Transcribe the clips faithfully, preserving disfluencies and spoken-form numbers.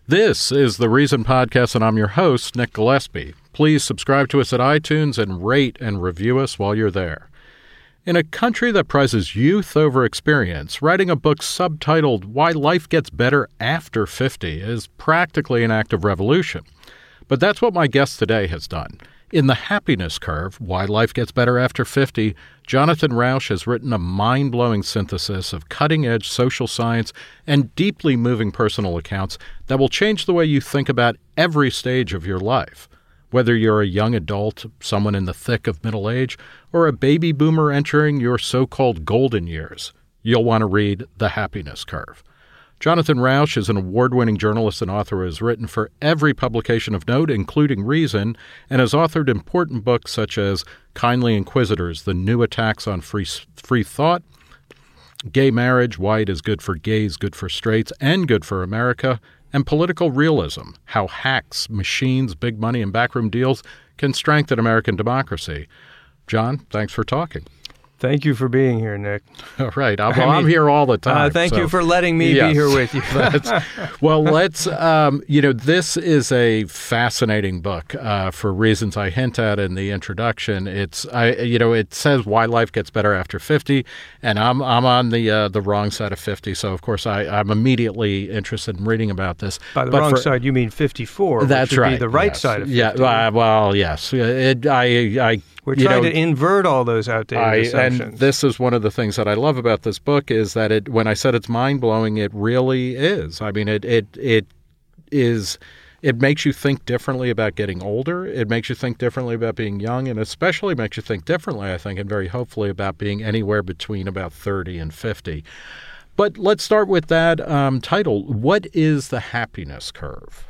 This is the Reason Podcast, and I'm your host, Nick Gillespie. Please subscribe to us at iTunes and rate and review us while you're there. In a country that prizes youth over experience, writing a book subtitled Why Life Gets Better After fifty is practically an act of revolution. But that's what my guest today has done. In The Happiness Curve, Why Life Gets Better After fifty, Jonathan Rauch has written a mind-blowing synthesis of cutting-edge social science and deeply moving personal accounts that will change the way you think about every stage of your life. Whether you're a young adult, someone in the thick of middle age, or a baby boomer entering your so-called golden years, you'll want to read The Happiness Curve. Jonathan Rauch is an award-winning journalist and author who has written for every publication of note, including Reason, and has authored important books such as Kindly Inquisitors, The New Attacks on Free, free Thought, Gay Marriage, Why It Is Good for Gays, Good for Straights, and Good for America, and Political Realism, How Hacks, Machines, Big Money, and Backroom Deals Can Strengthen American Democracy. John, thanks for talking. Thank you for being here, Nick. All right. I'm, well, I mean, I'm here all the time. Uh, thank so. you for letting me yes. be here with you. well, let's, um, you know, this is a fascinating book uh, for reasons I hint at in the introduction. It's, I, you know, it says why life gets better after fifty, and I'm I'm on the uh, the wrong side of fifty, so of course I, I'm immediately interested in reading about this. By the but wrong for, side, you mean fifty-four, that's which would right. be the right yes. side of fifty. Yeah, uh, well, yes. It, I, I, We're you trying know, to invert all those outdated I, assumptions. And this is one of the things that I love about this book is that it, when I said it's mind-blowing, it really is. I mean, it it it is, it makes you think differently about getting older. It makes you think differently about being young, and especially makes you think differently, I think, and very hopefully about being anywhere between about thirty and fifty. But let's start with that um, title. What is the happiness curve?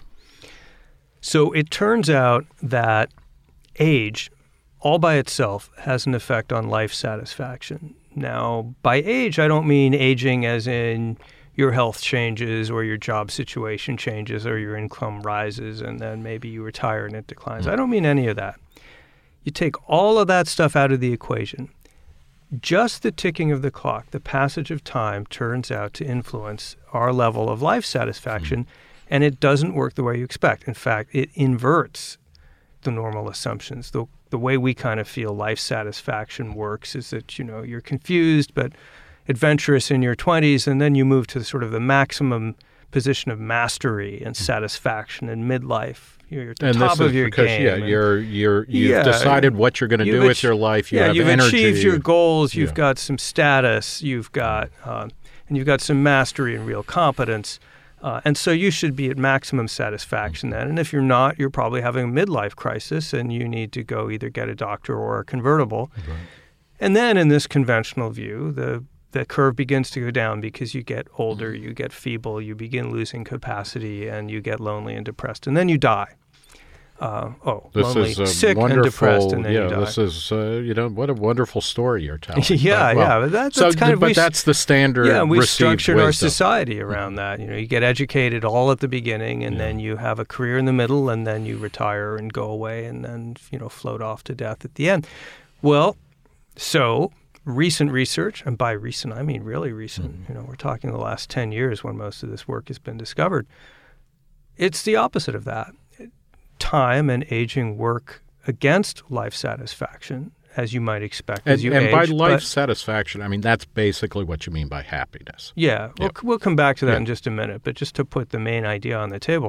So it turns out that age all by itself has an effect on life satisfaction. Now, by age, I don't mean aging as in your health changes or your job situation changes or your income rises and then maybe you retire and it declines. I don't mean any of that. You take all of that stuff out of the equation. Just the ticking of the clock, the passage of time, turns out to influence our level of life satisfaction, mm-hmm. and it doesn't work the way you expect. In fact, it inverts the normal assumptions. The the way we kind of feel life satisfaction works is that, you know, you're confused but adventurous in your twenties, and then you move to sort of the maximum position of mastery and satisfaction in midlife. You're at the and top this of is your because, game. Yeah, and, you're you're you've yeah, decided what you're going to do with your life. You yeah, have you've energy. achieved your goals. You've yeah. got some status. You've got um, and you've got some mastery and real competence. Uh, and so you should be at maximum satisfaction then. And if you're not, you're probably having a midlife crisis and you need to go either get a doctor or a convertible. Right. And then in this conventional view, the, the curve begins to go down because you get older, you get feeble, you begin losing capacity, and you get lonely and depressed. And then you die. Uh, oh, this lonely, is a sick and depressed, and then yeah, you die. This is, uh, you know, what a wonderful story you're telling. yeah, but, well, yeah. But that, that's so, kind of, but we, that's the standard. Yeah, we received structured wisdom. our society around that. You know, you get educated all at the beginning, and yeah. then you have a career in the middle, and then you retire and go away, and then, you know, float off to death at the end. Well, so recent research, and by recent I mean really recent. Mm-hmm. You know, we're talking the last ten years when most of this work has been discovered. It's the opposite of that. Time and aging work against life satisfaction, as you might expect and, as you and age. And by life but, satisfaction, I mean, that's basically what you mean by happiness. Yeah, yeah. We'll, we'll come back to that yeah. in just a minute, but just to put the main idea on the table.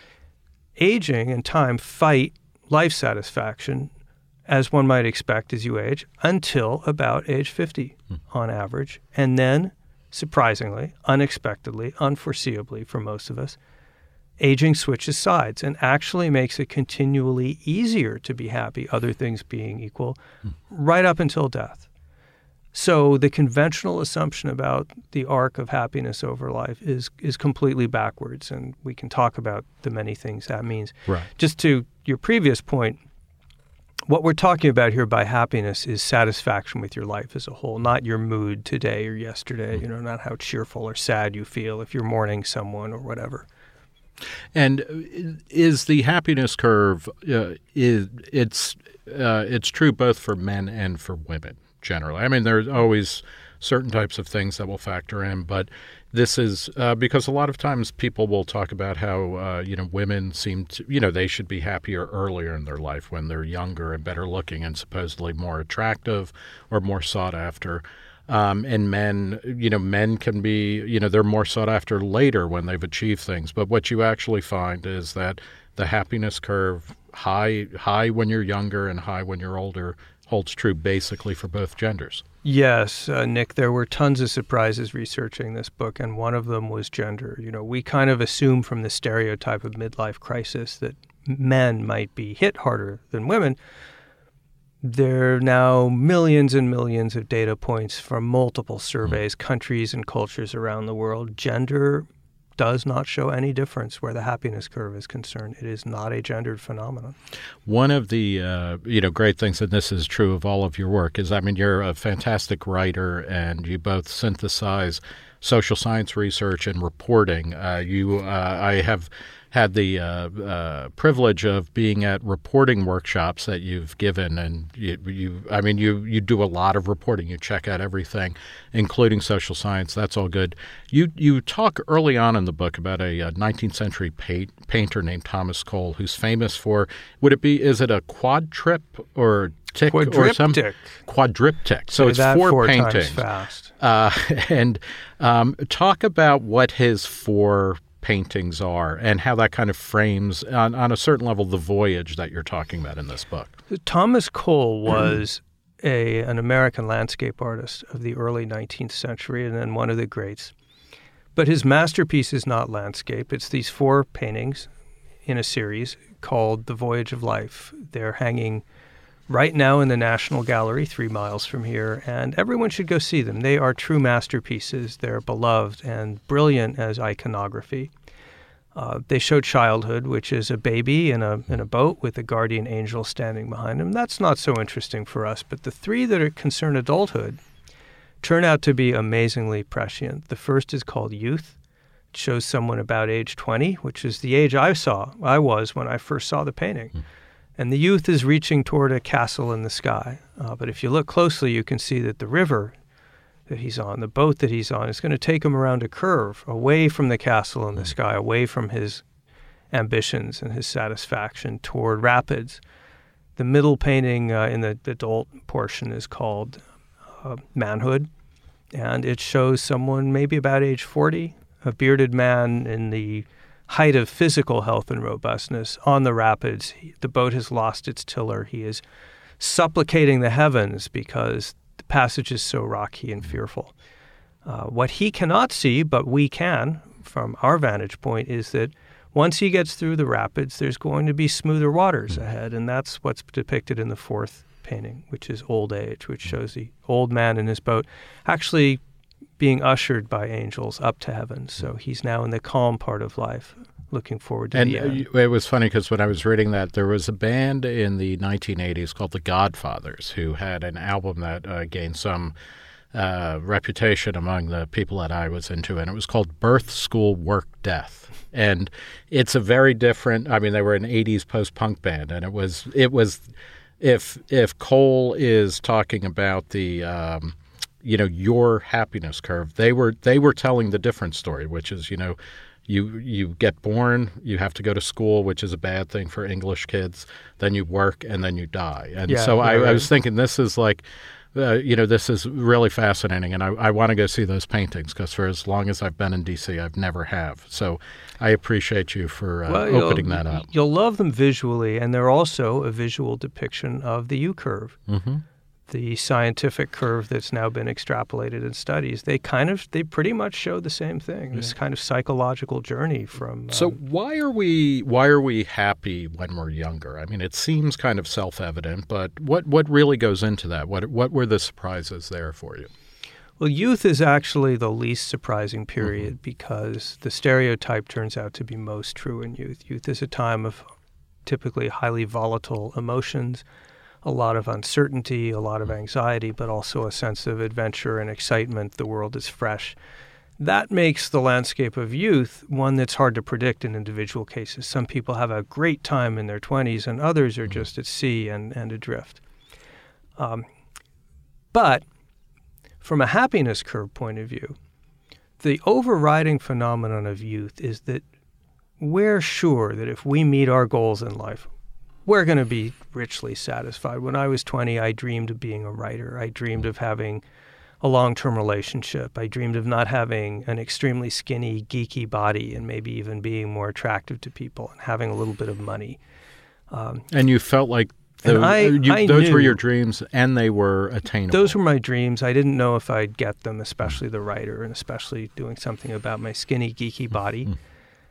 Aging and time fight life satisfaction, as one might expect as you age, until about age fifty hmm. on average. And then, surprisingly, unexpectedly, unforeseeably for most of us, aging switches sides and actually makes it continually easier to be happy, other things being equal, mm. right up until death. So the conventional assumption about the arc of happiness over life is is completely backwards, and we can talk about the many things that means. Right. Just to your previous point, what we're talking about here by happiness is satisfaction with your life as a whole, not your mood today or yesterday, mm. you know, not how cheerful or sad you feel if you're mourning someone or whatever. And is the happiness curve, uh, is it's uh, it's true both for men and for women. generally. I mean, there's always certain types of things that will factor in, but this is uh, because a lot of times people will talk about how, uh, you know, women seem to, you know, they should be happier earlier in their life when they're younger and better looking and supposedly more attractive or more sought after. Um, and men, you know, men can be, you know, they're more sought after later when they've achieved things. But what you actually find is that the happiness curve, high, high when you're younger and high when you're older, holds true basically for both genders. Yes, uh, Nick, there were tons of surprises researching this book, and one of them was gender. You know, we kind of assume from the stereotype of midlife crisis that men might be hit harder than women. There are now millions and millions of data points from multiple surveys, mm-hmm. countries and cultures around the world. Gender does not show any difference where the happiness curve is concerned. It is not a gendered phenomenon. One of the uh, you know great things, and this is true of all of your work, is I mean you're a fantastic writer, and you both synthesize social science research and reporting. Uh, you, uh, I have had the uh, uh, privilege of being at reporting workshops that you've given, and you, you, I mean, you you do a lot of reporting. You check out everything, including social science. That's all good. You you talk early on in the book about a, a nineteenth century pa- painter named Thomas Cole, who's famous for, would it be, is it a quadrip or tick or some quadriptych? So Say it's that four, four paintings. Times fast. Uh, and um, talk about what his four paintings are and how that kind of frames on, on a certain level the voyage that you're talking about in this book. Thomas Cole was a an American landscape artist of the early nineteenth century and then one of the greats. But his masterpiece is not landscape. It's these four paintings in a series called The Voyage of Life. They're hanging right now in the National Gallery, three miles from here, and everyone should go see them. They are true masterpieces. They're beloved and brilliant as iconography. Uh, they show childhood, which is a baby in a in a boat with a guardian angel standing behind him. That's not so interesting for us, but the three that are concern adulthood turn out to be amazingly prescient. The first is called Youth. It shows someone about age twenty, which is the age I saw, I was when I first saw the painting. Mm. And the youth is reaching toward a castle in the sky. Uh, but if you look closely, you can see that the river that he's on, the boat that he's on, is going to take him around a curve, away from the castle in the sky, away from his ambitions and his satisfaction, toward rapids. The middle painting uh, in the adult portion is called uh, Manhood, and it shows someone maybe about age forty, a bearded man in the height of physical health and robustness on the rapids. The boat has lost its tiller. He is supplicating the heavens because the passage is so rocky and fearful. Uh, what he cannot see, but we can, from our vantage point, is that once he gets through the rapids, there's going to be smoother waters ahead, and that's what's depicted in the fourth painting, which is Old Age, which shows the old man in his boat actually being ushered by angels up to heaven. So he's now in the calm part of life, looking forward to and the end. It was funny because when I was reading that, there was a band in the nineteen eighties called the Godfathers who had an album that uh, gained some uh, reputation among the people that I was into, and it was called Birth, School, Work, Death. And it's a very different, I mean, they were an eighties post-punk band, and it was, it was if if Cole is talking about the... Um, you know, your happiness curve, they were they were telling the different story, which is, you know, you you get born, you have to go to school, which is a bad thing for English kids, then you work, and then you die. And yeah, so yeah, I, right. I was thinking this is like, uh, you know, this is really fascinating, and I, I want to go see those paintings because for as long as I've been in D C, I've never have. So I appreciate you for uh, well, opening that up. You'll love them visually, and they're also a visual depiction of the U-curve. Mm-hmm. The scientific curve that's now been extrapolated in studies, they kind of, they pretty much show the same thing, this kind of psychological journey from... Um, so why are we why are we happy when we're younger? I mean, it seems kind of self-evident, but what, what really goes into that? What what were the surprises there for you? Well, youth is actually the least surprising period mm-hmm. because the stereotype turns out to be most true in youth. Youth is a time of typically highly volatile emotions, a lot of uncertainty, a lot of anxiety, but also a sense of adventure and excitement. The world is fresh. That makes the landscape of youth one that's hard to predict in individual cases. Some people have a great time in their twenties, and others are just at sea and, and adrift. Um, But from a happiness curve point of view, the overriding phenomenon of youth is that we're sure that if we meet our goals in life, we're going to be richly satisfied. When I was twenty, I dreamed of being a writer. I dreamed of having a long-term relationship. I dreamed of not having an extremely skinny, geeky body and maybe even being more attractive to people and having a little bit of money. Um, and you felt like those, I, you, I those knew, were your dreams and they were attainable. Those were my dreams. I didn't know if I'd get them, especially the writer and especially doing something about my skinny, geeky body. Mm-hmm.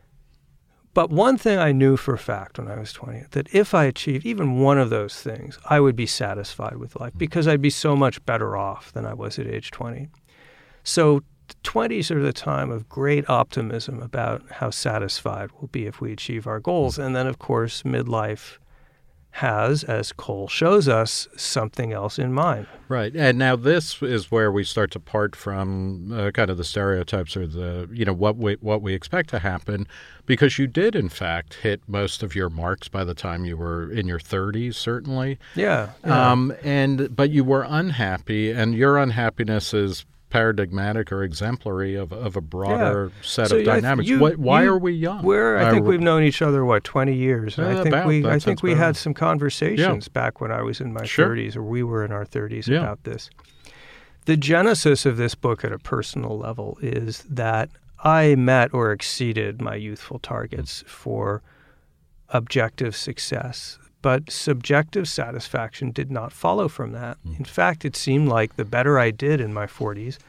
But one thing I knew for a fact when I was twenty, that if I achieved even one of those things, I would be satisfied with life because I'd be so much better off than I was at age twenty. So the twenties are the time of great optimism about how satisfied we'll be if we achieve our goals. And then, of course, midlife has, as Cole shows us, something else in mind. Right. And now this is where we start to part from uh, kind of the stereotypes or the, you know, what we what we expect to happen, because you did, in fact, hit most of your marks by the time you were in your thirties, certainly. Yeah. yeah. Um, and but you were unhappy, and your unhappiness is paradigmatic or exemplary of, of a broader yeah. set so of dynamics. You, what, why you, are we young? We're, I are think we, we've known each other, what, twenty years? And uh, I think about, we I that think we about had right. some conversations yeah. back when I was in my sure. thirties, or we were in our thirties yeah. about this. The genesis of this book at a personal level is that I met or exceeded my youthful targets for objective success. But subjective satisfaction did not follow from that. In fact, it seemed like the better I did in my forties,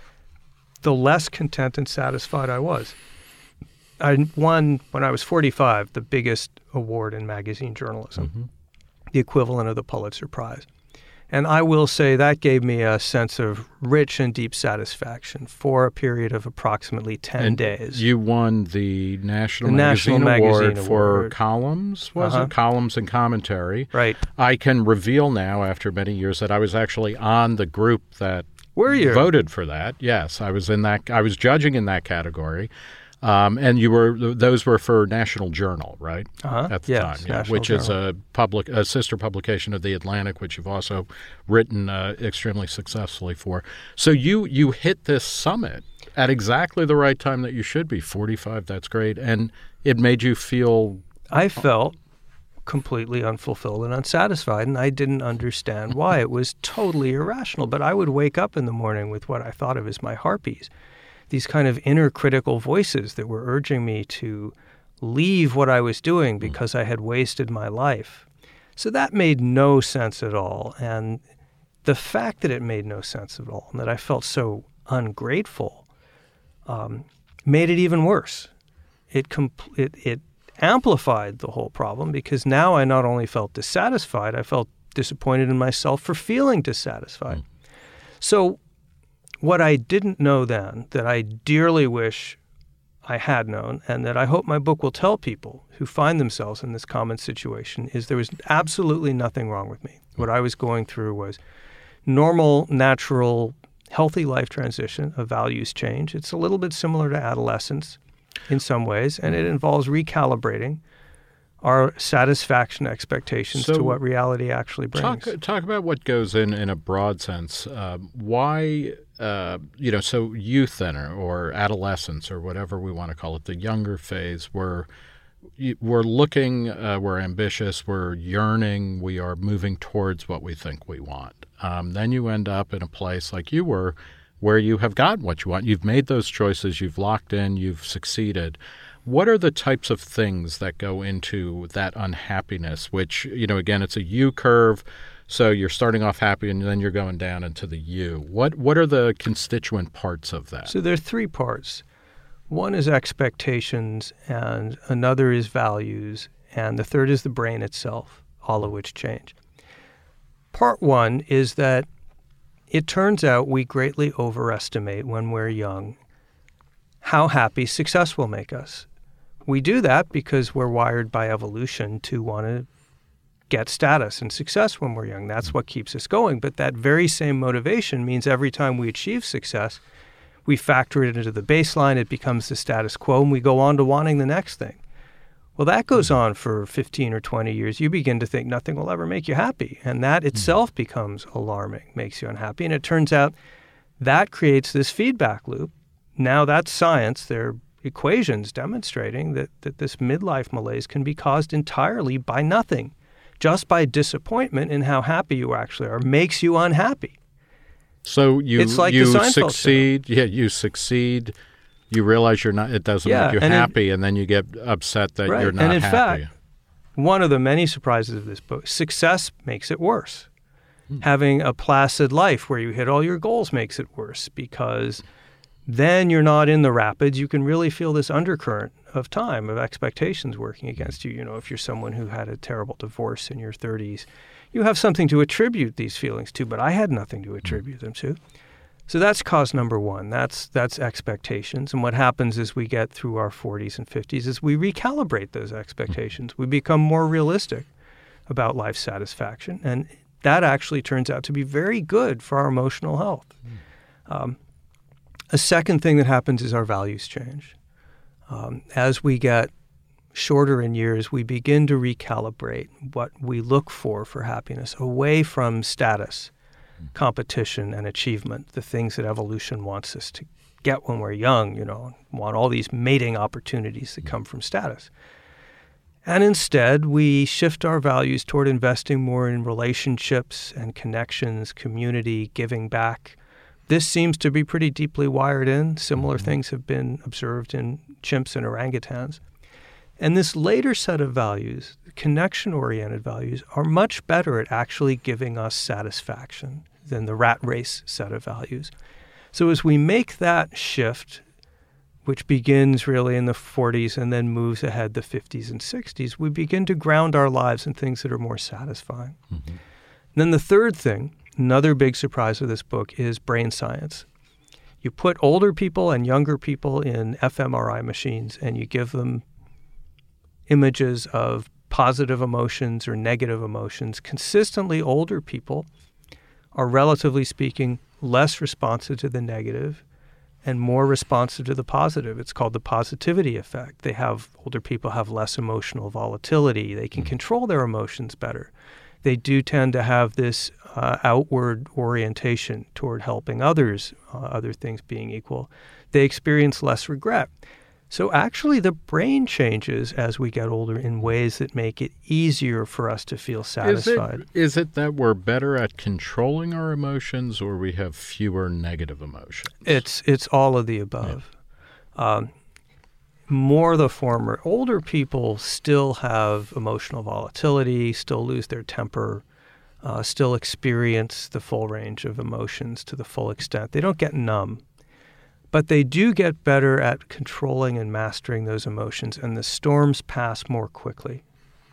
the less content and satisfied I was. I won, when I was forty-five, the biggest award in magazine journalism, mm-hmm. the equivalent of the Pulitzer Prize. And I will say that gave me a sense of rich and deep satisfaction for a period of approximately ten and days. You won the National, the Magazine, National Award, Magazine for Award. columns, was uh-huh. it? Columns and commentary. Right. I can reveal now, after many years, that I was actually on the group that Were you? voted for that. Yes, I was in that. I was judging in that category. Um, and you were; those were for National Journal, right? Uh-huh. At the yes, time, yeah, National which Journal. is a public, a sister publication of the Atlantic, which you've also written uh, extremely successfully for. So you you hit this summit at exactly the right time that you should be. forty-five, that's great, and it made you feel. I felt completely unfulfilled and unsatisfied, and I didn't understand why. It was totally irrational. But I would wake up in the morning with what I thought of as my harpies. These kind of inner critical voices that were urging me to leave what I was doing because I had wasted my life. So that made no sense at all. And the fact that it made no sense at all and that I felt so ungrateful um, made it even worse. It, compl- it it amplified the whole problem because now I not only felt dissatisfied, I felt disappointed in myself for feeling dissatisfied. Mm. So what I didn't know then, that I dearly wish I had known, and that I hope my book will tell people who find themselves in this common situation, is there was absolutely nothing wrong with me. What I was going through was normal, natural, healthy life transition, a values change. It's a little bit similar to adolescence in some ways, and it involves recalibrating our satisfaction expectations so to what reality actually brings. Talk, talk about what goes in in a broad sense. Uh, why, uh, you know, so youth then, or, or adolescence, or whatever we want to call it, the younger phase, we're, we're looking, uh, we're ambitious, we're yearning, we are moving towards what we think we want. Um, then you end up in a place like you were, where you have gotten what you want. You've made those choices, you've locked in, you've succeeded. What are the types of things that go into that unhappiness, which, you know, again, it's a U curve, so you're starting off happy and then you're going down into the U. What what are the constituent parts of that? So there are three parts. One is expectations, and another is values, and the third is the brain itself, all of which change. Part one is that it turns out we greatly overestimate when we're young how happy success will make us. We do that because we're wired by evolution to want to get status and success when we're young. That's what keeps us going. But that very same motivation means every time we achieve success, we factor it into the baseline, it becomes the status quo, and we go on to wanting the next thing. Well, that goes on for fifteen or twenty years. You begin to think nothing will ever make you happy. And that itself becomes alarming, makes you unhappy. And it turns out that creates this feedback loop. Now that's science. There are equations demonstrating that, that this midlife malaise can be caused entirely by nothing. Just by disappointment in how happy you actually are makes you unhappy. So you, it's like you the Seinfeld succeed. show. Yeah, you succeed. You realize you're not. It doesn't yeah, make you and happy, in, and then you get upset that right. you're not and in happy. Fact, one of the many surprises of this book, success makes it worse. Hmm. Having a placid life where you hit all your goals makes it worse because then you're not in the rapids. You can really feel this undercurrent of time, of expectations working against you. You know, if you're someone who had a terrible divorce in your thirties, you have something to attribute these feelings to, but I had nothing to attribute them to. So that's cause number one. That's that's expectations. And what happens as we get through our forties and fifties is we recalibrate those expectations. We become more realistic about life satisfaction. And that actually turns out to be very good for our emotional health. Um, a second thing that happens is our values change. Um, as we get shorter in years, we begin to recalibrate what we look for for happiness away from status, competition, and achievement, the things that evolution wants us to get when we're young, you know, want all these mating opportunities that come from status. And instead, we shift our values toward investing more in relationships and connections, community, giving back. This seems to be pretty deeply wired in. Similar mm-hmm. things have been observed in chimps and orangutans. And this later set of values, connection-oriented values, are much better at actually giving us satisfaction than the rat race set of values. So as we make that shift, which begins really in the forties and then moves ahead the fifties and sixties, we begin to ground our lives in things that are more satisfying. Mm-hmm. And then the third thing, another big surprise of this book, is brain science. You put older people and younger people in fMRI machines and you give them images of positive emotions or negative emotions. Consistently older people are, relatively speaking, less responsive to the negative and more responsive to the positive. It's called the positivity effect. They have, older people have less emotional volatility. They can control their emotions better. They do tend to have this uh, outward orientation toward helping others, uh, other things being equal. They experience less regret. So actually the brain changes as we get older in ways that make it easier for us to feel satisfied. Is it, is it that we're better at controlling our emotions or we have fewer negative emotions? It's it's all of the above. Yeah. Um, more the former. Older people still have emotional volatility, still lose their temper, uh, still experience the full range of emotions to the full extent. They don't get numb. But they do get better at controlling and mastering those emotions, and the storms pass more quickly.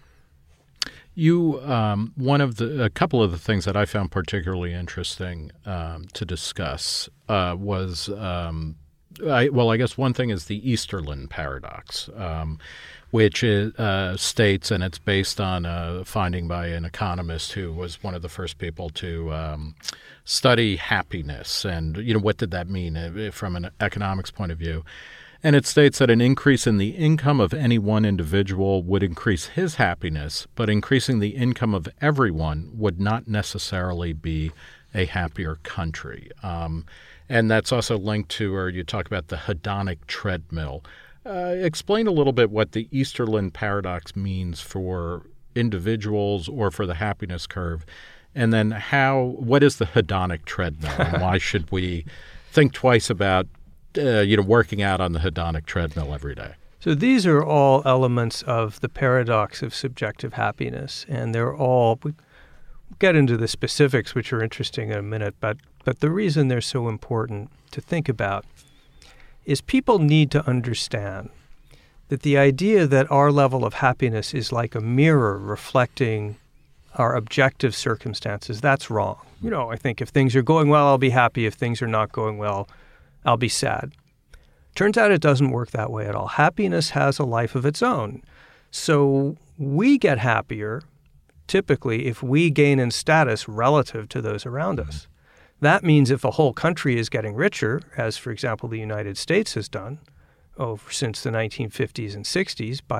You, um, one of the, a couple of the things that I found particularly interesting um, to discuss uh, was, um, I, well, I guess one thing is the Easterlin paradox, um, which is, uh, states, and it's based on a finding by an economist who was one of the first people to um, study happiness and, you know, what did that mean from an economics point of view. And it states that an increase in the income of any one individual would increase his happiness, but increasing the income of everyone would not necessarily be a happier country. Um, and that's also linked to, or you talk about the hedonic treadmill. Uh, explain a little bit what the Easterlin paradox means for individuals or for the happiness curve, and then how what is the hedonic treadmill, and why should we think twice about uh, you know working out on the hedonic treadmill every day? So these are all elements of the paradox of subjective happiness, and they're all we'll get into the specifics, which are interesting in a minute. But but the reason they're so important to think about is people need to understand that the idea that our level of happiness is like a mirror reflecting our objective circumstances, that's wrong. You know, I think if things are going well, I'll be happy. If things are not going well, I'll be sad. Turns out it doesn't work that way at all. Happiness has a life of its own. So we get happier, typically, if we gain in status relative to those around us. That means if a whole country is getting richer, as, for example, the United States has done oh, since the nineteen fifties and sixties by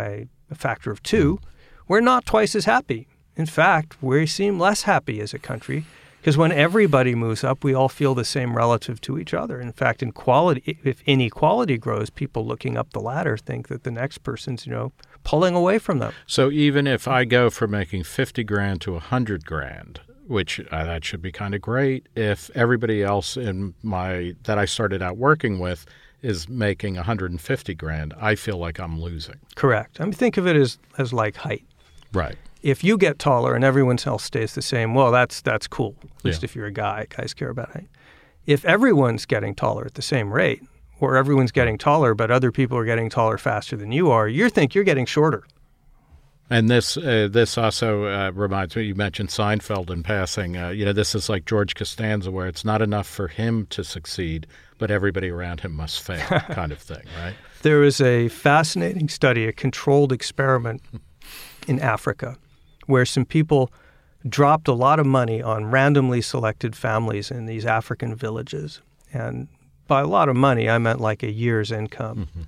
a factor of two, we're not twice as happy. In fact, we seem less happy as a country because when everybody moves up, we all feel the same relative to each other. In fact, in quality, if inequality grows, people looking up the ladder think that the next person's, you know, pulling away from them. So even if I go from making fifty grand to one hundred grand, which uh, that should be kind of great, if everybody else in my that I started out working with is making one hundred fifty grand, I feel like I'm losing. Correct. I mean, think of it as, as like height. Right. If you get taller and everyone else stays the same, well, that's that's cool. At least Yeah. if you're a guy, guys care about height. If everyone's getting taller at the same rate, or everyone's getting taller but other people are getting taller faster than you are, you think you're getting shorter. And this uh, this also uh, reminds me, you mentioned Seinfeld in passing. Uh, you know, this is like George Costanza, where it's not enough for him to succeed, but everybody around him must fail kind of thing, right? There was a fascinating study, a controlled experiment in Africa, where some people dropped a lot of money on randomly selected families in these African villages. And by a lot of money, I meant like a year's income. Mm-hmm.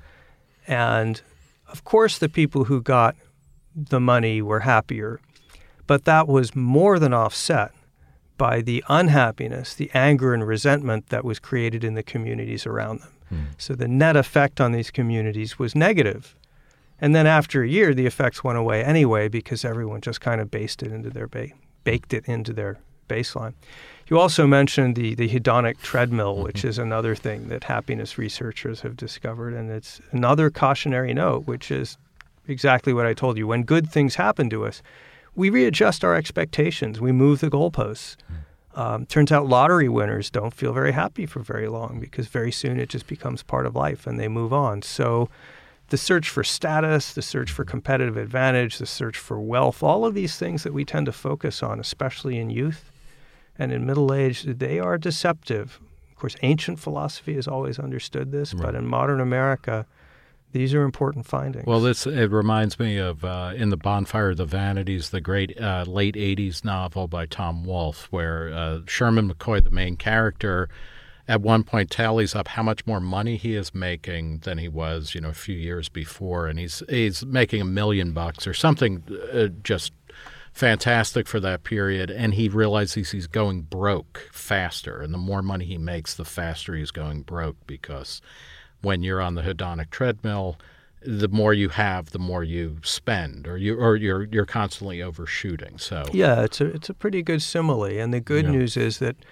And of course, the people who got the money were happier, but that was more than offset by the unhappiness, the anger and resentment that was created in the communities around them. Mm. So the net effect on these communities was negative. And then after a year, the effects went away anyway because everyone just kind of based it into their ba- baked it into their baseline. You also mentioned the, the hedonic treadmill, mm-hmm. which is another thing that happiness researchers have discovered. And it's another cautionary note, which is exactly what I told you. When good things happen to us, we readjust our expectations. We move the goalposts. Mm-hmm. Um, turns out lottery winners don't feel very happy for very long because very soon it just becomes part of life and they move on. So the search for status, the search for competitive advantage, the search for wealth, all of these things that we tend to focus on, especially in youth and in middle age, they are deceptive. Of course, ancient philosophy has always understood this, right. But in modern America, these are important findings. Well, this it reminds me of uh, In the Bonfire of the Vanities, the great uh, late eighties novel by Tom Wolfe, where uh, Sherman McCoy, the main character, at one point tallies up how much more money he is making than he was, you know, a few years before, and he's he's making a million bucks or something uh, just fantastic for that period, and he realizes he's going broke faster, and the more money he makes, the faster he's going broke, because when you're on the hedonic treadmill, the more you have, the more you spend, or you or you're you're constantly overshooting. So yeah, it's a it's a pretty good simile, and the good yeah. news is that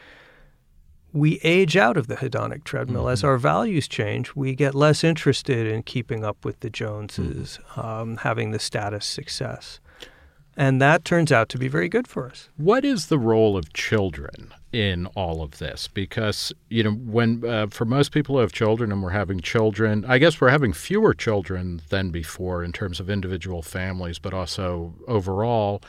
we age out of the hedonic treadmill. Mm-hmm. As our values change, we get less interested in keeping up with the Joneses, mm-hmm. um, having the status success. And that turns out to be very good for us. What is the role of children in all of this? Because, you know, when uh, for most people who have children and we're having children, I guess we're having fewer children than before in terms of individual families, but also overall.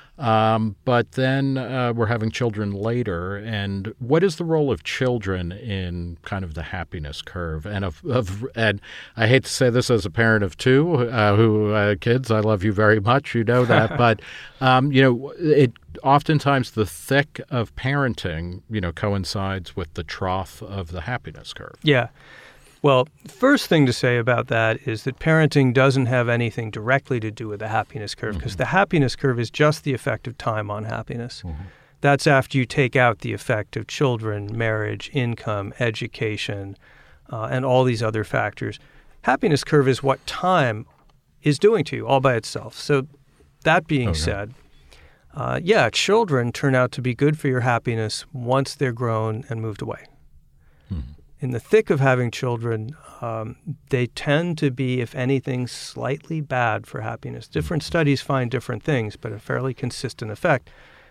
Um, but then uh, we're having children later. And what is the role of children in kind of the happiness curve? And of, of and I hate to say this as a parent of two uh, who uh, kids, I love you very much. You know that. But, um, you know, it oftentimes the thick of parenting, you know, coincides with the trough of the happiness curve. Yeah. Well, first thing to say about that is that parenting doesn't have anything directly to do with the happiness curve, because mm-hmm. the happiness curve is just the effect of time on happiness. Mm-hmm. That's after you take out the effect of children, marriage, income, education, uh, and all these other factors. Happiness curve is what time is doing to you all by itself. So that being okay. said, uh, yeah, children turn out to be good for your happiness once they're grown and moved away. Mm-hmm. In the thick of having children, um, they tend to be, if anything, slightly bad for happiness. Different studies find different things, but a fairly consistent effect.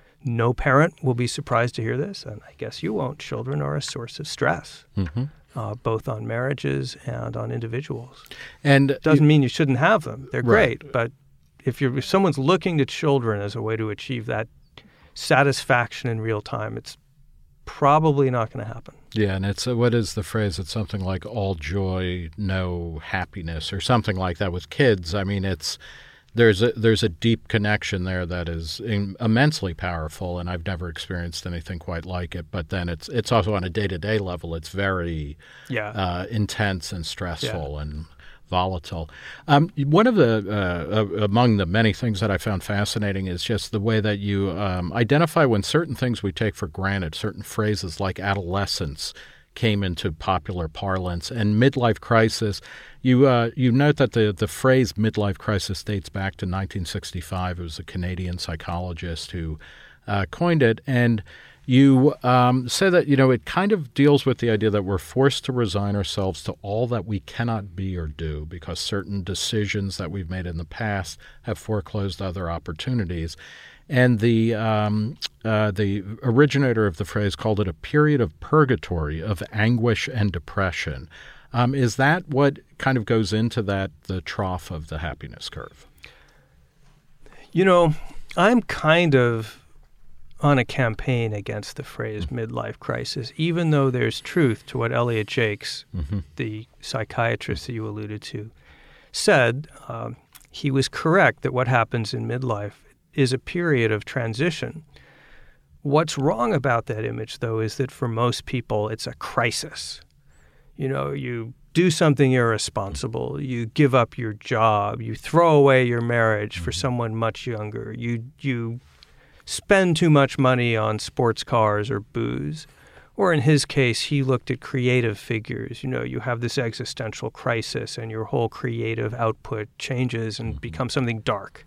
No parent will be surprised to hear this, and I guess you won't. Children are a source of stress, mm-hmm. uh, both on marriages and on individuals. And it doesn't you, mean you shouldn't have them. They're right. great, but if you're if someone's looking to children as a way to achieve that satisfaction in real time, it's probably not going to happen. Yeah, and it's uh, what is the phrase? It's something like all joy, no happiness, or something like that with kids. I mean, it's there's a there's a deep connection there that is in, immensely powerful, and I've never experienced anything quite like it. But then it's it's also on a day-to-day level. It's very yeah. uh, intense and stressful, yeah. and volatile. Um, one of the, uh, among the many things that I found fascinating is just the way that you um, identify when certain things we take for granted, certain phrases like adolescence came into popular parlance and midlife crisis. You uh, you note that the, the phrase midlife crisis dates back to nineteen sixty-five. It was a Canadian psychologist who uh, coined it. And you um, say that, you know, it kind of deals with the idea that we're forced to resign ourselves to all that we cannot be or do because certain decisions that we've made in the past have foreclosed other opportunities. And the um, uh, the originator of the phrase called it a period of purgatory, of anguish and depression. Um, is that what kind of goes into that, the trough of the happiness curve? You know, I'm kind of on a campaign against the phrase midlife crisis, even though there's truth to what Elliot Jakes, mm-hmm. the psychiatrist that you alluded to, said. Um, he was correct that what happens in midlife is a period of transition. What's wrong about that image, though, is that for most people, it's a crisis. You know, you do something irresponsible, you give up your job, you throw away your marriage for someone much younger, you you spend too much money on sports cars or booze. Or in his case, he looked at creative figures. You know, you have this existential crisis and your whole creative output changes and becomes something dark.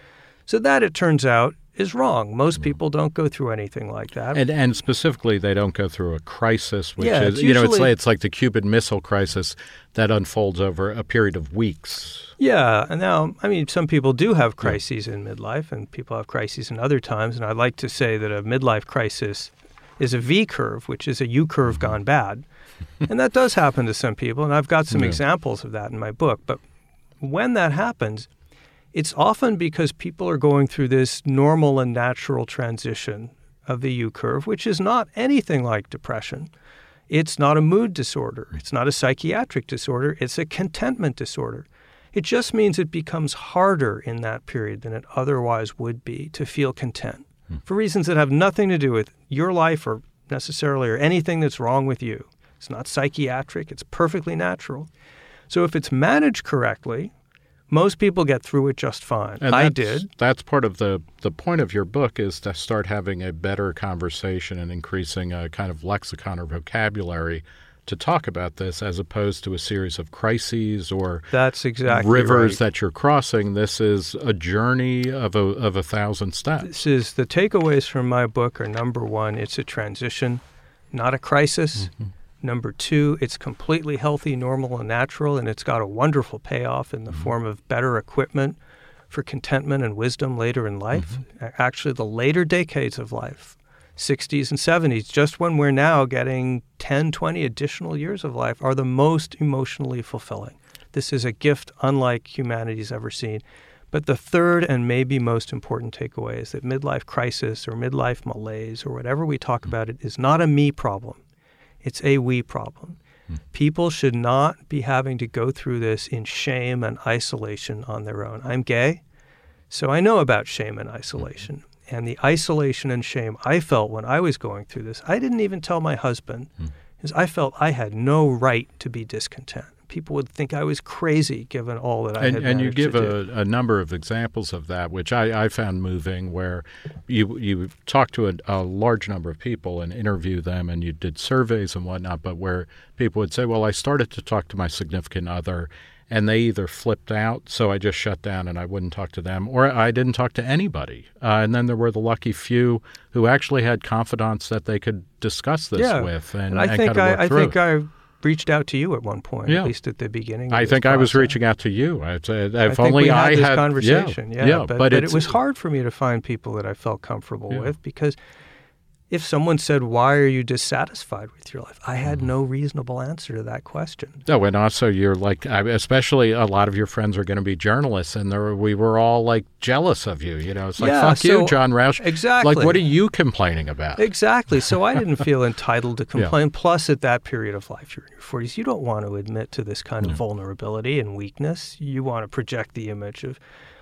So that, it turns out, is wrong. Most people don't go through anything like that. And and specifically, they don't go through a crisis, which yeah, is, you know, it's like, it's like the Cuban Missile Crisis that unfolds over a period of weeks. Yeah. And now, I mean, some people do have crises yeah. in midlife, and people have crises in other times. And I like to say that a midlife crisis is a V curve, which is a U curve gone bad. And that does happen to some people. And I've got some yeah. examples of that in my book. But when that happens, it's often because people are going through this normal and natural transition of the U curve, which is not anything like depression. It's not a mood disorder. It's not a psychiatric disorder. It's a contentment disorder. It just means it becomes harder in that period than it otherwise would be to feel content hmm. for reasons that have nothing to do with your life or necessarily or anything that's wrong with you. It's not psychiatric. It's perfectly natural. So if it's managed correctly, most people get through it just fine. And I did. That's part of the, the point of your book is to start having a better conversation and increasing a kind of lexicon or vocabulary to talk about this as opposed to a series of crises or that's exactly rivers right. that you're crossing. This is a journey of a, of a thousand steps. This is the takeaways from my book are, number one, it's a transition, not a crisis. Mm-hmm. Number two, it's completely healthy, normal, and natural, and it's got a wonderful payoff in the mm-hmm. form of better equipment for contentment and wisdom later in life. Mm-hmm. Actually, the later decades of life, sixties and seventies, just when we're now getting ten, twenty additional years of life, are the most emotionally fulfilling. This is a gift unlike humanity's ever seen. But the third and maybe most important takeaway is that midlife crisis or midlife malaise or whatever we talk mm-hmm. about it is not a me problem. It's a we problem. Hmm. People should not be having to go through this in shame and isolation on their own. I'm gay, so I know about shame and isolation. Hmm. And the isolation and shame I felt when I was going through this, I didn't even tell my husband, because hmm. I felt I had no right to be discontent. People would think I was crazy given all that I and, had And you managed give to do. a, a number of examples of that, which I, I found moving, where you you talk to a, a large number of people and interview them, and you did surveys and whatnot, but where people would say, well, I started to talk to my significant other, and they either flipped out, so I just shut down and I wouldn't talk to them, or I didn't talk to anybody. Uh, and then there were the lucky few who actually had confidants that they could discuss this yeah. with and, and I and think kind of work I, I through. think I reached out to you at one point, yeah. at least at the beginning. I think process. I was reaching out to you. If I think only we had I this had conversation. Yeah, Yeah, yeah, but, but, but it's, it was hard for me to find people that I felt comfortable yeah. with, because if someone said, why are you dissatisfied with your life? I had no reasonable answer to that question. No, and also you're like, especially a lot of your friends are going to be journalists, and there, we were all like jealous of you. You know, it's like, yeah, fuck so, you, John Roush. Exactly. Like, what are you complaining about? Exactly. So I didn't feel entitled to complain. Yeah. Plus, at that period of life, you're in your forties, you don't want to admit to this kind of yeah. vulnerability and weakness. You want to project the image of,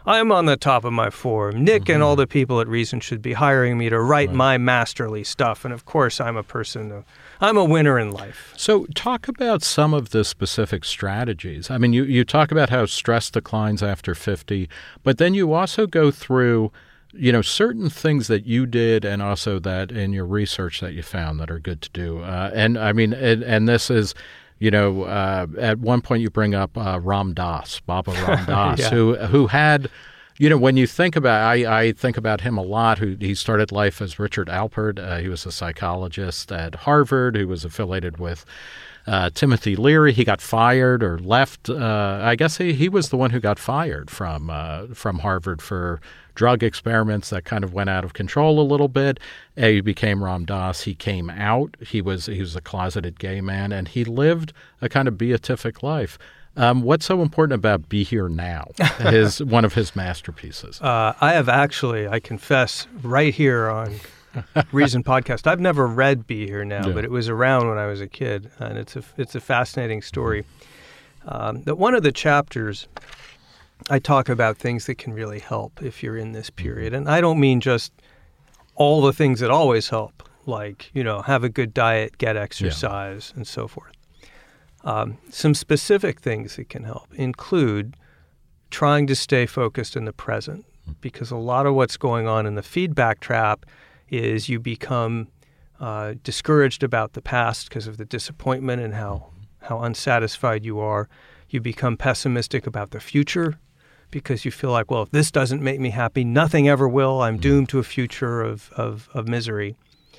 I'm on the top of my form. Nick mm-hmm. and all the people at Reason should be hiring me to write right. my masterly stuff. And of course, I'm a person, of, I'm a winner in life. So talk about some of the specific strategies. I mean, you, you talk about how stress declines after fifty, but then you also go through, you know, certain things that you did and also that in your research that you found that are good to do. Uh, and I mean, and, and this is... You know, uh, at one point you bring up uh, Ram Dass, Baba Ram Dass, yeah. who who had, you know, when you think about, I, I think about him a lot. Who he started life as Richard Alpert. Uh, he was a psychologist at Harvard who was affiliated with uh, Timothy Leary. He got fired or left. Uh, I guess he, he was the one who got fired from uh, from Harvard for drug experiments that kind of went out of control a little bit. He became Ram Dass. He came out. He was he was a closeted gay man, and he lived a kind of beatific life. Um, what's so important about Be Here Now? His one of his masterpieces. Uh, I have actually, I confess, right here on Reason Podcast. I've never read Be Here Now, yeah. but it was around when I was a kid, and it's a it's a fascinating story. Um, that one of the chapters, I talk about things that can really help if you're in this period. And I don't mean just all the things that always help, like, you know, have a good diet, get exercise, yeah. and so forth. Um, some specific things that can help include trying to stay focused in the present, because a lot of what's going on in the feedback trap is you become uh, discouraged about the past because of the disappointment and how, how unsatisfied you are. You become pessimistic about the future because you feel like, well, if this doesn't make me happy, nothing ever will. I'm doomed to a future of, of, of misery.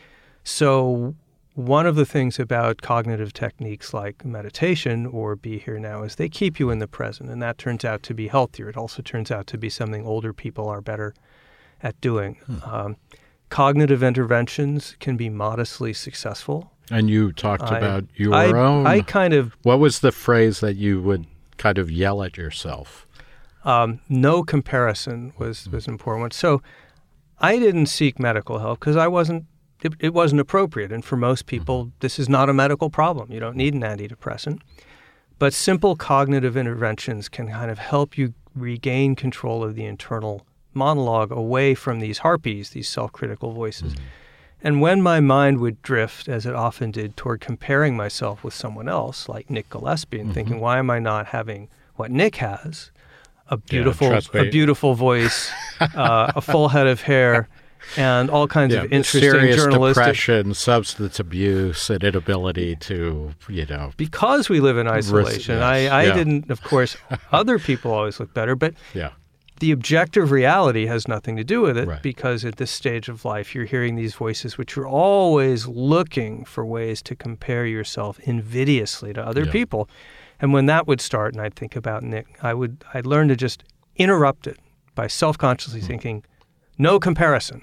So one of the things about cognitive techniques like meditation or Be Here Now is they keep you in the present, and that turns out to be healthier. It also turns out to be something older people are better at doing. Hmm. Um, cognitive interventions can be modestly successful. And you talked I, about your I, own. I kind of... What was the phrase that you would kind of yell at yourself? Um, no comparison was, was an important one. So I didn't seek medical help because I wasn't, it, it wasn't appropriate. And for most people, this is not a medical problem. You don't need an antidepressant. But simple cognitive interventions can kind of help you regain control of the internal monologue away from these harpies, these self-critical voices. Mm-hmm. And when my mind would drift, as it often did, toward comparing myself with someone else, like Nick Gillespie, and mm-hmm. thinking, why am I not having what Nick has? A beautiful, yeah, a beautiful voice, uh, a full head of hair, and all kinds yeah, of interesting serious journalistic... depression, substance abuse, and inability to, you know... Because we live in isolation. Risk, yes, I, I yeah. didn't, of course, other people always look better, but yeah. the objective reality has nothing to do with it, right. because at this stage of life, you're hearing these voices which are always looking for ways to compare yourself invidiously to other yeah. people. And when that would start, and I'd think about Nick, I would I'd learn to just interrupt it by self-consciously mm. thinking, no comparison,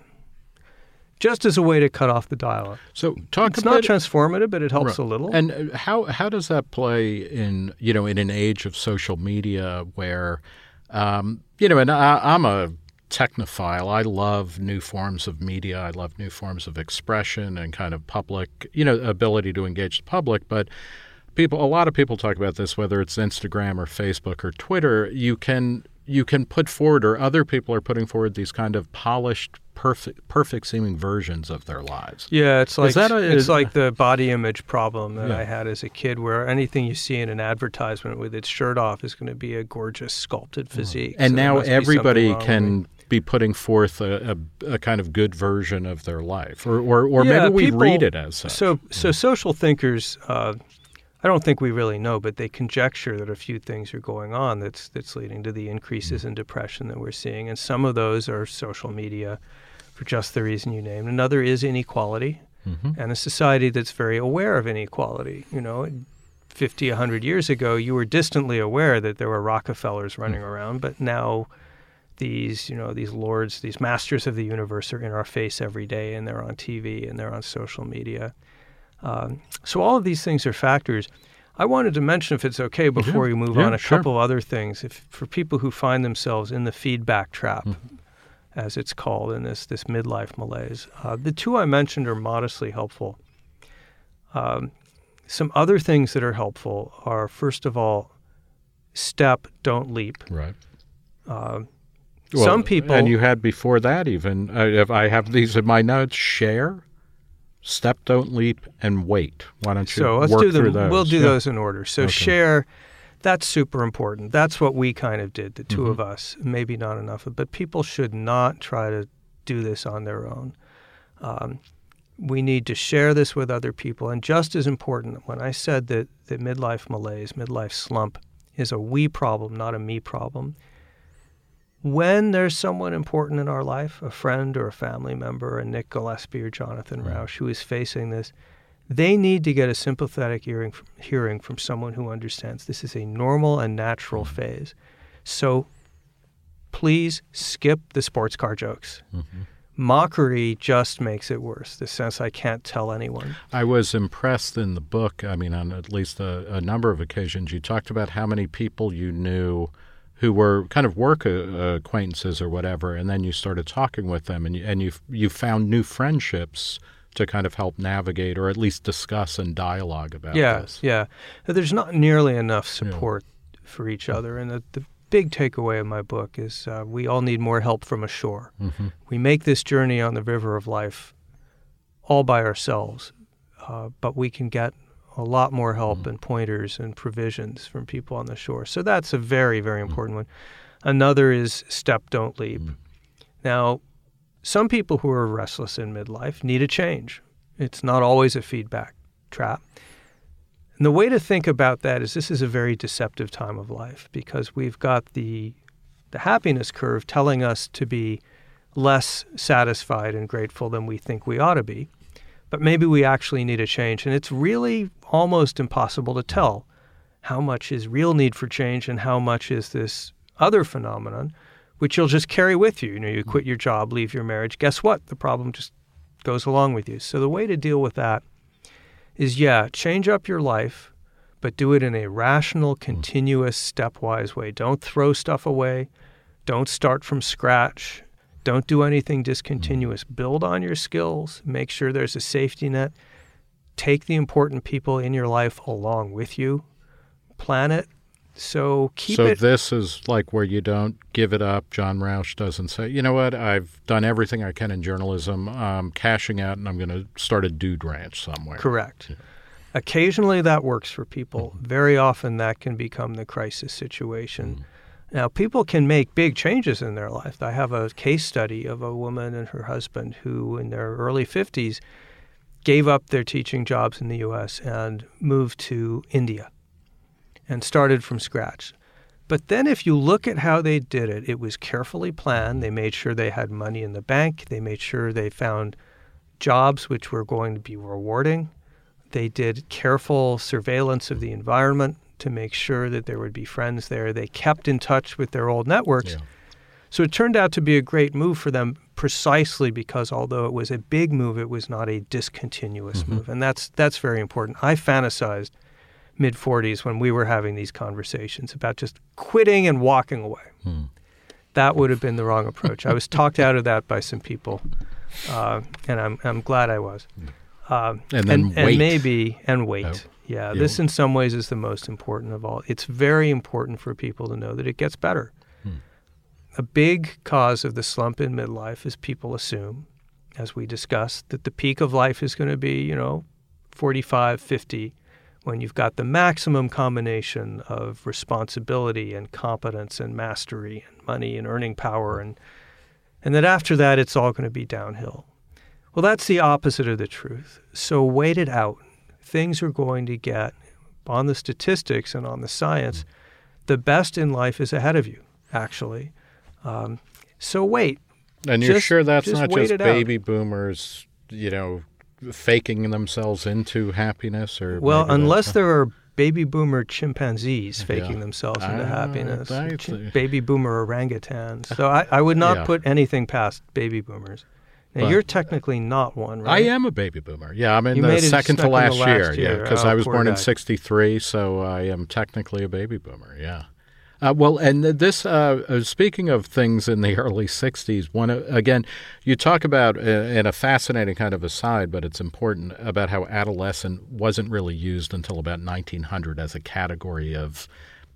just as a way to cut off the dialogue. So talk it's about not transformative, but it helps right. a little. And how how does that play in you know in an age of social media where um, you know, and I, I'm a technophile. I love new forms of media. I love new forms of expression and kind of public, you know, ability to engage the public, but. People, a lot of people talk about this, whether it's Instagram or Facebook or Twitter. You can you can put forward, or other people are putting forward these kind of polished, perfect, perfect seeming versions of their lives. Yeah, it's like a, it's is, like the body image problem that yeah. I had as a kid, where anything you see in an advertisement with its shirt off is going to be a gorgeous sculpted physique. And so now everybody can be, be putting forth a, a, a kind of good version of their life, or or, or yeah, maybe we people, read it as such. So so yeah. social thinkers. Uh, I don't think we really know, but they conjecture that a few things are going on that's that's leading to the increases mm-hmm. in depression that we're seeing. And some of those are social media for just the reason you named. Another is inequality mm-hmm. and a society that's very aware of inequality. You know, fifty, a hundred years ago, you were distantly aware that there were Rockefellers running mm-hmm. around, but now these, you know, these lords, these masters of the universe are in our face every day, and they're on T V and they're on social media. Um, so all of these things are factors. I wanted to mention, if it's okay, before yeah. we move yeah, on, a sure. couple other things. If for people who find themselves in the feedback trap, mm-hmm. as it's called in this this midlife malaise, uh, the two I mentioned are modestly helpful. Um, some other things that are helpful are, first of all, step, don't leap. Right. Uh, Well, some people... And you had before that even, uh, if I have these in my notes, share, step, don't leap, and wait. Why don't you so let's work do them, through those? We'll do yeah. those in order. So okay. share, that's super important. That's what we kind of did, the two mm-hmm. of us. Maybe not enough, but people should not try to do this on their own. Um, we need to share this with other people. And just as important, when I said that, that midlife malaise, midlife slump is a we problem, not a me problem, when there's someone important in our life, a friend or a family member, a Nick Gillespie or Jonathan right. Rausch, who is facing this, they need to get a sympathetic hearing from, hearing from someone who understands this is a normal and natural mm-hmm. phase. So please skip the sports car jokes. Mm-hmm. Mockery just makes it worse, the sense I can't tell anyone. I was impressed in the book, I mean, on at least a, a number of occasions, you talked about how many people you knew who were kind of work uh, acquaintances or whatever, and then you started talking with them, and you, and you you found new friendships to kind of help navigate or at least discuss and dialogue about yeah, this. Yeah, yeah. There's not nearly enough support yeah. for each other, and the, the big takeaway of my book is uh, we all need more help from ashore. Mm-hmm. We make this journey on the river of life all by ourselves, uh, but we can get a lot more help mm-hmm. and pointers and provisions from people on the shore. So that's a very, very important mm-hmm. one. Another is step, don't leap. Mm-hmm. Now, some people who are restless in midlife need a change. It's not always a feedback trap. And the way to think about that is this is a very deceptive time of life because we've got the the happiness curve telling us to be less satisfied and grateful than we think we ought to be. But maybe we actually need a change. And it's really almost impossible to tell how much is real need for change and how much is this other phenomenon, which you'll just carry with you. You know, you quit your job, leave your marriage. Guess what? The problem just goes along with you. So the way to deal with that is, yeah, change up your life, but do it in a rational, continuous, stepwise way. Don't throw stuff away. Don't start from scratch. Don't do anything discontinuous. Build on your skills. Make sure there's a safety net. Take the important people in your life along with you. Plan it. So keep so it. So this is like where you don't give it up. John Rausch doesn't say, you know what, I've done everything I can in journalism. I'm cashing out and I'm going to start a dude ranch somewhere. Correct. Yeah. Occasionally that works for people. Mm-hmm. Very often that can become the crisis situation. Mm-hmm. Now, people can make big changes in their life. I have a case study of a woman and her husband who, in their early fifties, gave up their teaching jobs in the U S and moved to India and started from scratch. But then if you look at how they did it, it was carefully planned. They made sure they had money in the bank. They made sure they found jobs which were going to be rewarding. They did careful surveillance of the environment to make sure that there would be friends there. They kept in touch with their old networks. Yeah. So it turned out to be a great move for them precisely because although it was a big move, it was not a discontinuous mm-hmm. move. And that's that's very important. I fantasized mid-forties when we were having these conversations about just quitting and walking away. Hmm. That would have been the wrong approach. I was talked out of that by some people, uh, and I'm I'm glad I was. Uh, and then and, wait. And maybe, and wait. Oh. Yeah, this in some ways is the most important of all. It's very important for people to know that it gets better. Hmm. A big cause of the slump in midlife is people assume, as we discussed, that the peak of life is going to be, you know, forty-five, fifty, when you've got the maximum combination of responsibility and competence and mastery and money and earning power, and and that after that it's all going to be downhill. Well, that's the opposite of the truth. So wait it out. Things are going to get, on the statistics and on the science, the best in life is ahead of you, actually. Um, so wait. And you're just, sure that's just not just baby out. boomers, you know, faking themselves into happiness? Or well, unless there are baby boomer chimpanzees faking yeah. themselves into uh, happiness, Ch- baby boomer orangutans. So I, I would not yeah. put anything past baby boomers. Now, but you're technically not one, right? I am a baby boomer. Yeah, I'm in you the made second to last, last year. year. Yeah, because oh, I was born guy. in sixty-three, so I am technically a baby boomer. Yeah. Uh, well, and this, uh, uh, speaking of things in the early sixties, one uh, again, you talk about, uh, in a fascinating kind of aside, but it's important, about how adolescent wasn't really used until about nineteen hundred as a category of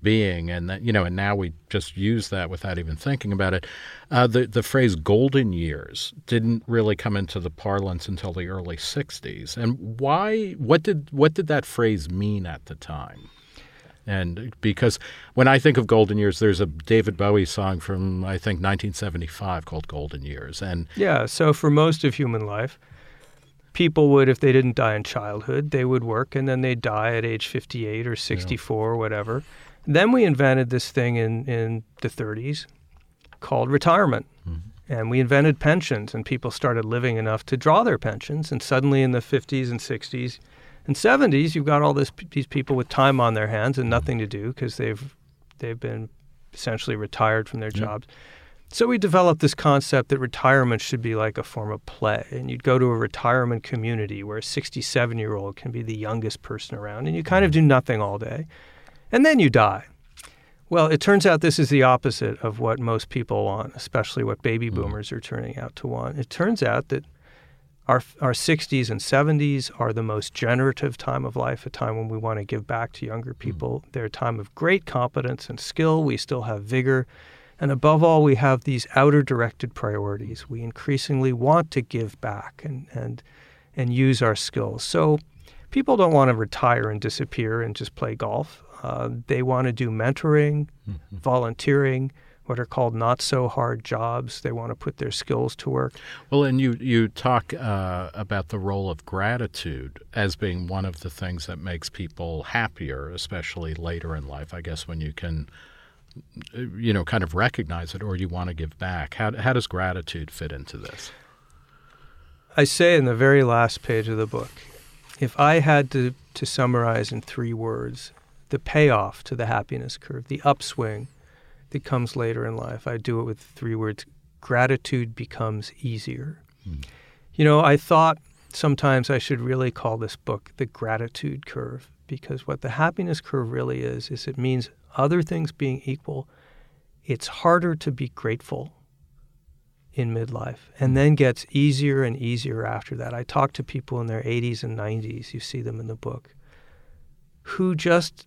being, and that, you know, and now we just use that without even thinking about it. Uh, the the phrase "golden years" didn't really come into the parlance until the early sixties. And why? What did what did that phrase mean at the time? And because when I think of golden years, there's a David Bowie song from, I think, nineteen seventy-five called Golden Years. And yeah, so for most of human life, people would, if they didn't die in childhood, they would work and then they'd die at age fifty-eight or sixty-four, yeah. or whatever. Then we invented this thing in, in the thirties called retirement. Mm-hmm. And we invented pensions, and people started living enough to draw their pensions. And suddenly in the fifties and sixties and seventies, you've got all this, these people with time on their hands and nothing to do because they've they've been essentially retired from their yeah. jobs. So we developed this concept that retirement should be like a form of play. And you'd go to a retirement community where a sixty-seven-year-old can be the youngest person around, and you kind of do nothing all day. And then you die. Well, it turns out this is the opposite of what most people want, especially what baby boomers are turning out to want. It turns out that Our our sixties and seventies are the most generative time of life, a time when we want to give back to younger people. Mm. They're a time of great competence and skill. We still have vigor. And above all, we have these outer-directed priorities. We increasingly want to give back and, and, and use our skills. So people don't want to retire and disappear and just play golf. Uh, they want to do mentoring, mm-hmm. volunteering, what are called not-so-hard jobs. They want to put their skills to work. Well, and you, you talk uh, about the role of gratitude as being one of the things that makes people happier, especially later in life, I guess, when you can, you know, kind of recognize it or you want to give back. How, how does gratitude fit into this? I say in the very last page of the book, if I had to, to summarize in three words the payoff to the happiness curve, the upswing that comes later in life, I do it with three words: gratitude becomes easier. Mm. You know, I thought sometimes I should really call this book The Gratitude Curve, because what the happiness curve really is, is it means other things being equal, it's harder to be grateful in midlife and then gets easier and easier after that. I talk to people in their eighties and nineties, you see them in the book, who just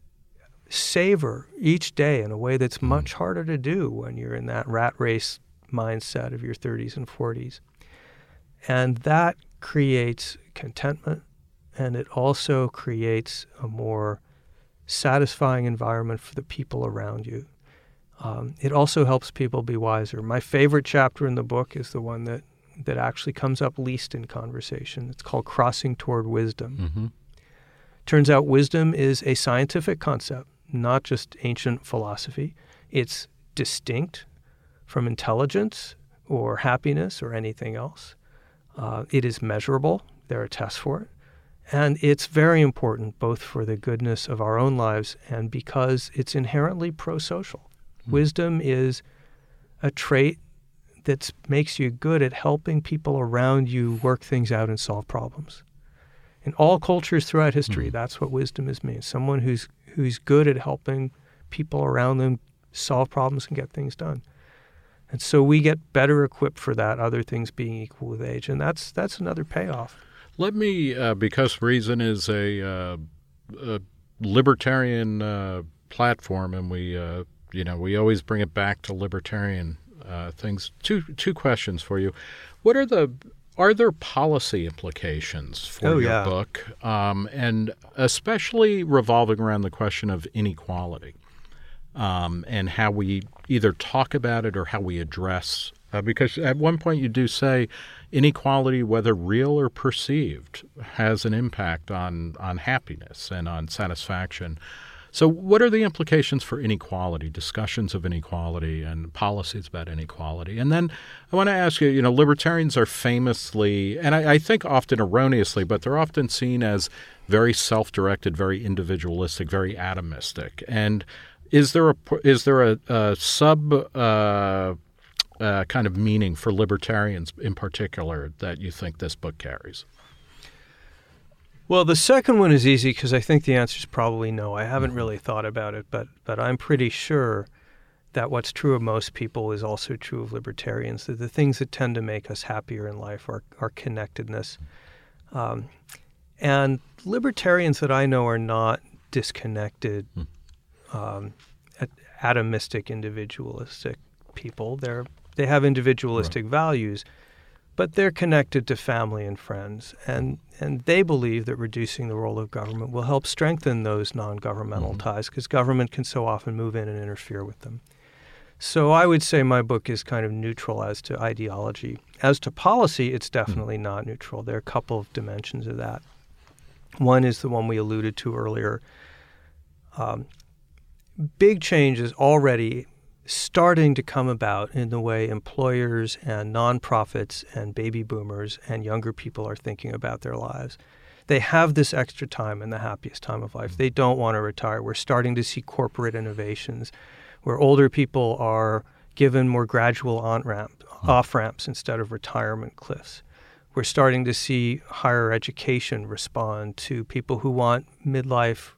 savor each day in a way that's much harder to do when you're in that rat race mindset of your thirties and forties. And that creates contentment, and it also creates a more satisfying environment for the people around you. Um, it also helps people be wiser. My favorite chapter in the book is the one that, that actually comes up least in conversation. It's called Crossing Toward Wisdom. Mm-hmm. Turns out wisdom is a scientific concept, not just ancient philosophy. It's distinct from intelligence or happiness or anything else. Uh, it is measurable. There are tests for it. And it's very important both for the goodness of our own lives and because it's inherently pro-social. Mm. Wisdom is a trait that makes you good at helping people around you work things out and solve problems. In all cultures throughout history, mm. that's what wisdom is mean. Someone who's who's good at helping people around them solve problems and get things done. And so we get better equipped for that, other things being equal with age. And that's that's another payoff. Let me, uh, because Reason is a, uh, a libertarian uh, platform, and we, uh, you know, we always bring it back to libertarian uh, things. Two two questions for you. What are the Are there policy implications for oh, your yeah. book, um, and especially revolving around the question of inequality um, and how we either talk about it or how we address? Uh, because at one point you do say inequality, whether real or perceived, has an impact on, on happiness and on satisfaction. So what are the implications for inequality, discussions of inequality and policies about inequality? And then I want to ask you, you know, libertarians are famously, and I, I think often erroneously, but they're often seen as very self-directed, very individualistic, very atomistic. And is there a, is there a, a sub uh, uh, kind of meaning for libertarians in particular that you think this book carries? Well, the second one is easy because I think the answer is probably no. I haven't really thought about it, but but I'm pretty sure that what's true of most people is also true of libertarians, that the things that tend to make us happier in life are, are connectedness. Um, and libertarians that I know are not disconnected um, atomistic, individualistic people. They're they have individualistic right. values, but they're connected to family and friends, and and they believe that reducing the role of government will help strengthen those non-governmental mm-hmm. ties, because government can so often move in and interfere with them. So I would say my book is kind of neutral as to ideology. As to policy, it's definitely mm-hmm. not neutral. There are a couple of dimensions of that. One is the one we alluded to earlier. Um, big change is already starting to come about in the way employers and nonprofits and baby boomers and younger people are thinking about their lives. They have this extra time in the happiest time of life. They don't want to retire. We're starting to see corporate innovations where older people are given more gradual on-ramp, off-ramps instead of retirement cliffs. We're starting to see higher education respond to people who want midlife,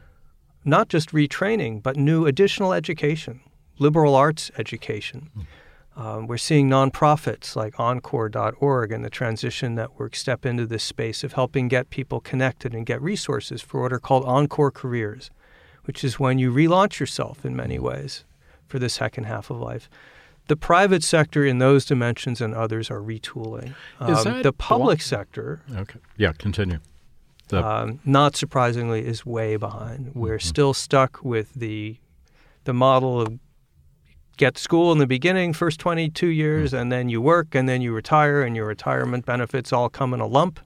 not just retraining, but new additional education. Liberal arts education. Um, we're seeing nonprofits like Encore dot org and the Transition Network step into this space of helping get people connected and get resources for what are called encore careers, which is when you relaunch yourself in many ways for the second half of life. The private sector in those dimensions and others are retooling. Um, is that the public blo- sector, okay, yeah, continue. The- um, not surprisingly, is way behind. We're mm-hmm. still stuck with the the model of get school in the beginning, first twenty-two years, and then you work, and then you retire, and your retirement benefits all come in a lump.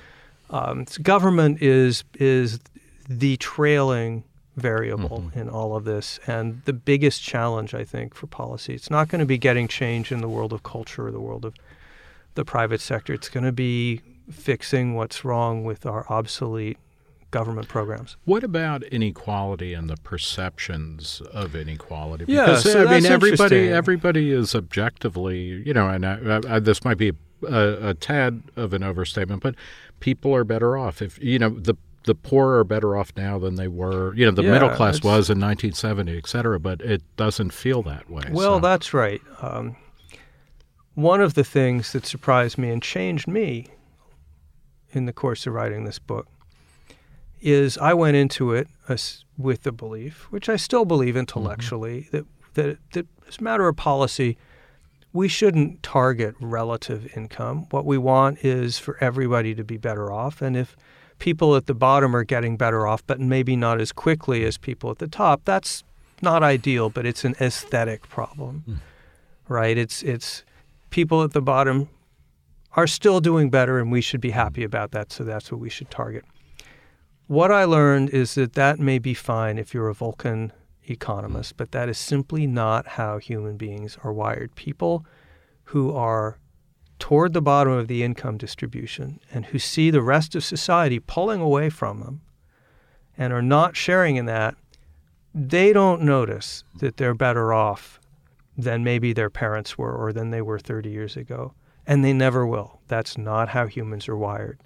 Um, so government is is the trailing variable mm-hmm. in all of this, and the biggest challenge, I think, for policy. It's not going to be getting change in the world of culture or the world of the private sector. It's going to be fixing what's wrong with our obsolete government programs. What about inequality and the perceptions of inequality? Yeah, because so I that's mean, everybody interesting. everybody is objectively, you know, and I, I, this might be a, a tad of an overstatement, but people are better off if you know the the poor are better off now than they were. You know, the yeah, middle class was in nineteen seventy, et cetera, but it doesn't feel that way. Well, so. that's right. Um, one of the things that surprised me and changed me in the course of writing this book is I went into it as, with the belief, which I still believe intellectually, mm-hmm. that, that, that as a matter of policy, we shouldn't target relative income. What we want is for everybody to be better off. And if people at the bottom are getting better off, but maybe not as quickly as people at the top, that's not ideal, but it's an aesthetic problem, mm. right? It's it's people at the bottom are still doing better, and we should be happy about that, so that's what we should target. What I learned is that that may be fine if you're a Vulcan economist, but that is simply not how human beings are wired. People who are toward the bottom of the income distribution and who see the rest of society pulling away from them and are not sharing in that, they don't notice that they're better off than maybe their parents were or than they were thirty years ago. And they never will. That's not how humans are wired.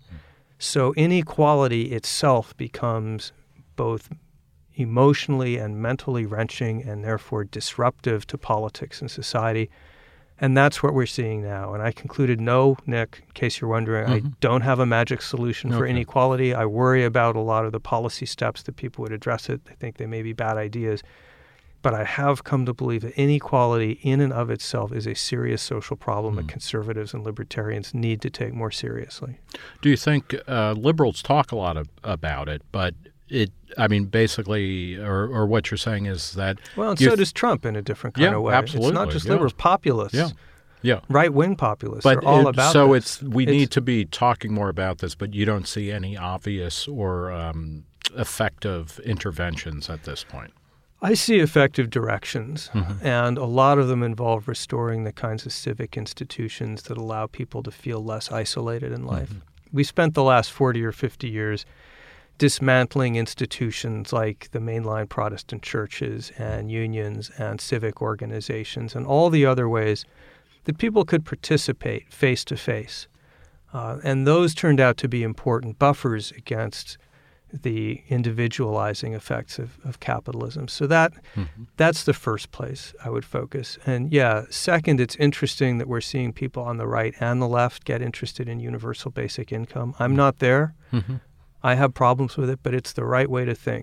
So inequality itself becomes both emotionally and mentally wrenching and therefore disruptive to politics and society. And that's what we're seeing now. And I concluded, no, Nick, in case you're wondering, mm-hmm. I don't have a magic solution okay. for inequality. I worry about a lot of the policy steps that people would address it. I think they may be bad ideas. But I have come to believe that inequality in and of itself is a serious social problem mm. that conservatives and libertarians need to take more seriously. Do you think uh, liberals talk a lot of, about it, but it, I mean, basically, or, or what you're saying is that... Well, and so th- does Trump in a different kind yeah, of way. Absolutely. It's not just yeah. liberals, populists. Yeah. Yeah. Right-wing populists but are all it, about so this. it's we it's, need to be talking more about this, but you don't see any obvious or um, effective interventions at this point. I see effective directions, mm-hmm. and a lot of them involve restoring the kinds of civic institutions that allow people to feel less isolated in life. Mm-hmm. We spent the last forty or fifty years dismantling institutions like the mainline Protestant churches and unions and civic organizations and all the other ways that people could participate face-to-face. Uh, and those turned out to be important buffers against the individualizing effects of, of capitalism. So that mm-hmm. that's the first place I would focus. And yeah, second, it's interesting that we're seeing people on the right and the left get interested in universal basic income. I'm not there. Mm-hmm. I have problems with it, but it's the right way to think.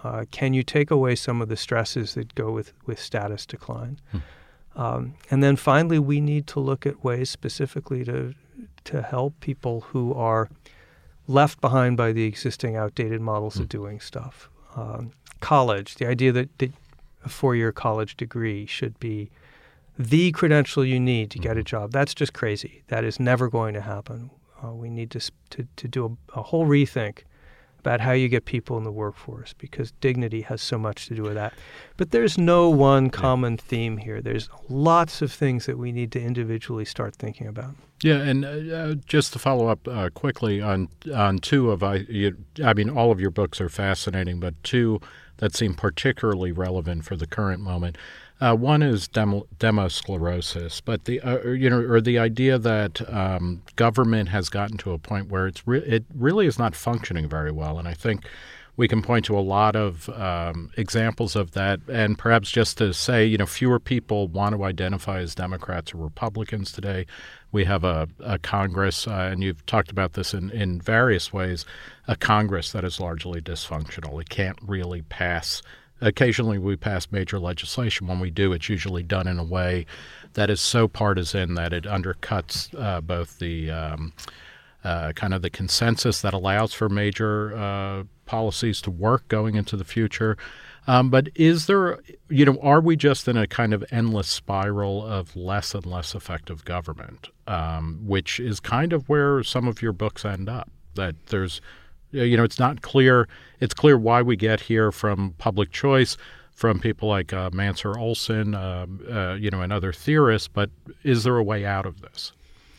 Uh, can you take away some of the stresses that go with, with status decline? Hmm. Um, and then finally, we need to look at ways specifically to to help people who are left behind by the existing outdated models hmm. of doing stuff. Um, college, the idea that, that a four-year college degree should be the credential you need to get a job, that's just crazy. That is never going to happen. Uh, we need to, to, to do a, a whole rethink about how you get people in the workforce, because dignity has so much to do with that. But there's no one common yeah. theme here. There's lots of things that we need to individually start thinking about. Yeah, and uh, just to follow up uh, quickly on on two of I, you, I mean, all of your books are fascinating, but two that seem particularly relevant for the current moment. Uh, one is demo, demosclerosis, but the uh, you know, or the idea that um, government has gotten to a point where it's re- it really is not functioning very well, and I think we can point to a lot of um, examples of that. And perhaps just to say, you know, fewer people want to identify as Democrats or Republicans today. We have a, a Congress, uh, and you've talked about this in, in various ways, a Congress that is largely dysfunctional. It can't really pass. Occasionally we pass major legislation. When we do, it's usually done in a way that is so partisan that it undercuts uh, both the um, uh, kind of the consensus that allows for major uh, policies to work going into the future. Um, but is there, you know, are we just in a kind of endless spiral of less and less effective government, um, which is kind of where some of your books end up, that there's, you know, it's not clear. It's clear why we get here from public choice, from people like uh, Mancur Olson, uh, uh, you know, and other theorists. But is there a way out of this?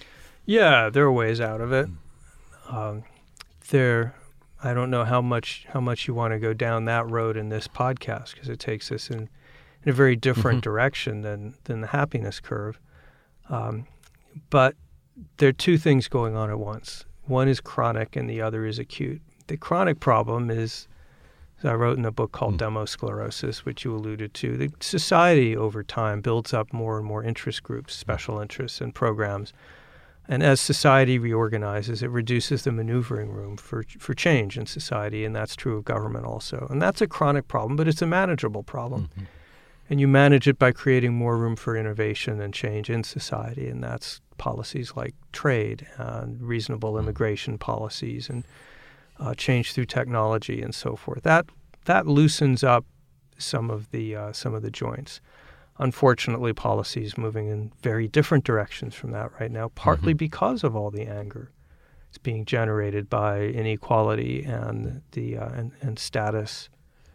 Yeah, there are ways out of it. Um, there, I don't know how much how much you want to go down that road in this podcast, because it takes us in, in a very different mm-hmm. direction than than the happiness curve. Um, but there are two things going on at once. One is chronic and the other is acute. The chronic problem is, as I wrote in a book called mm. Demosclerosis, which you alluded to, the society over time builds up more and more interest groups, special interests, and programs. And as society reorganizes, it reduces the maneuvering room for for change in society, and that's true of government also. And that's a chronic problem, but it's a manageable problem. Mm-hmm. And you manage it by creating more room for innovation and change in society, and that's policies like trade and reasonable immigration policies and uh, change through technology and so forth. That that loosens up some of the uh, some of the joints. Unfortunately, policy is moving in very different directions from that right now, partly mm-hmm. because of all the anger it's being generated by inequality and the uh, and, and status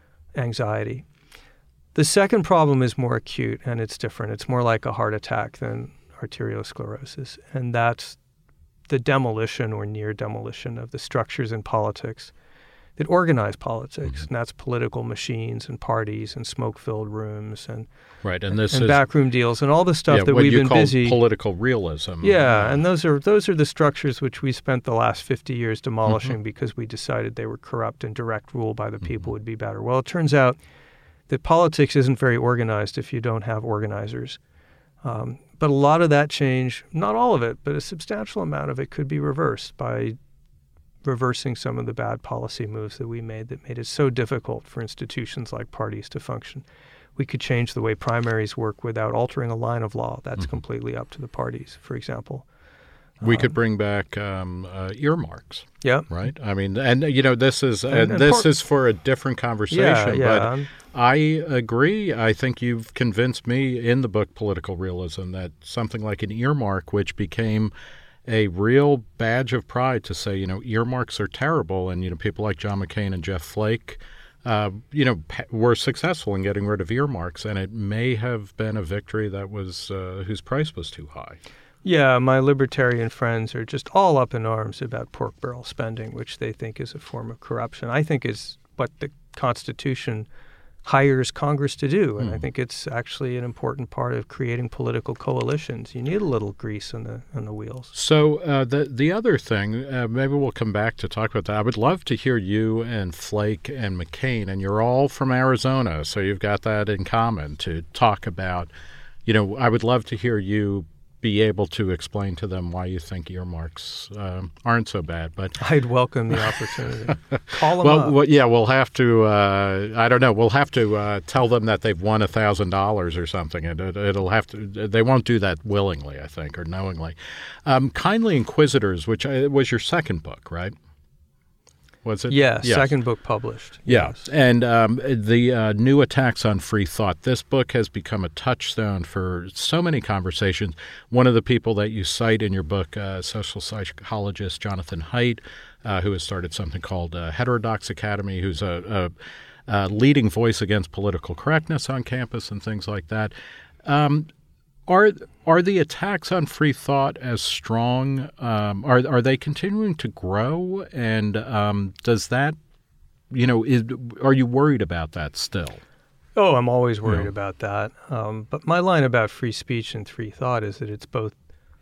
anxiety. The second problem is more acute, and it's different. It's more like a heart attack than arteriosclerosis, and that's the demolition or near demolition of the structures in politics that organize politics, mm-hmm. and that's political machines and parties and smoke-filled rooms and right, and this and is backroom deals and all the stuff yeah, that what we've you been call busy political realism. Yeah, uh, and those are those are the structures which we spent the last fifty years demolishing mm-hmm. because we decided they were corrupt and direct rule by the people mm-hmm. would be better. Well, it turns out that politics isn't very organized if you don't have organizers. Um, but a lot of that change, not all of it, but a substantial amount of it could be reversed by reversing some of the bad policy moves that we made that made it so difficult for institutions like parties to function. We could change the way primaries work without altering a line of law. That's mm-hmm. completely up to the parties, for example. We um, could bring back um, uh, earmarks. Yeah. Right? I mean, and, you know, this is and, and and this part, is for a different conversation. Yeah, yeah. But I agree. I think you've convinced me in the book Political Realism that something like an earmark, which became a real badge of pride to say, you know, earmarks are terrible. And, you know, people like John McCain and Jeff Flake, uh, you know, were successful in getting rid of earmarks. And it may have been a victory that was uh, whose price was too high. Yeah, my libertarian friends are just all up in arms about pork barrel spending, which they think is a form of corruption. I think is what the Constitution hires Congress to do, and mm. I think it's actually an important part of creating political coalitions. You need a little grease on the on the wheels. So uh, the the other thing, uh, maybe we'll come back to talk about that. I would love to hear you and Flake and McCain, and you're all from Arizona, so you've got that in common to talk about. You know, I would love to hear you be able to explain to them why you think earmarks um, aren't so bad. But I'd welcome the opportunity. Call them well, up. well, yeah, we'll have to. Uh, I don't know. We'll have to uh, tell them that they've won a thousand dollars or something, and it, it'll have to. They won't do that willingly, I think, or knowingly. Um, Kindly Inquisitors, which uh, was your second book, right? Was it? Yeah, yes. Second book published. Yeah, Yes. and um, the uh, New Attacks on Free Thought. This book has become a touchstone for so many conversations. One of the people that you cite in your book, uh, social psychologist Jonathan Haidt, uh, who has started something called uh, Heterodox Academy, who's a, a, a leading voice against political correctness on campus and things like that. Um, Are are the attacks on free thought as strong? Um, are are they continuing to grow? And um, does that, you know, is, are you worried about that still? Oh, I'm always worried Yeah. about that. Um, but my line about free speech and free thought is that it's both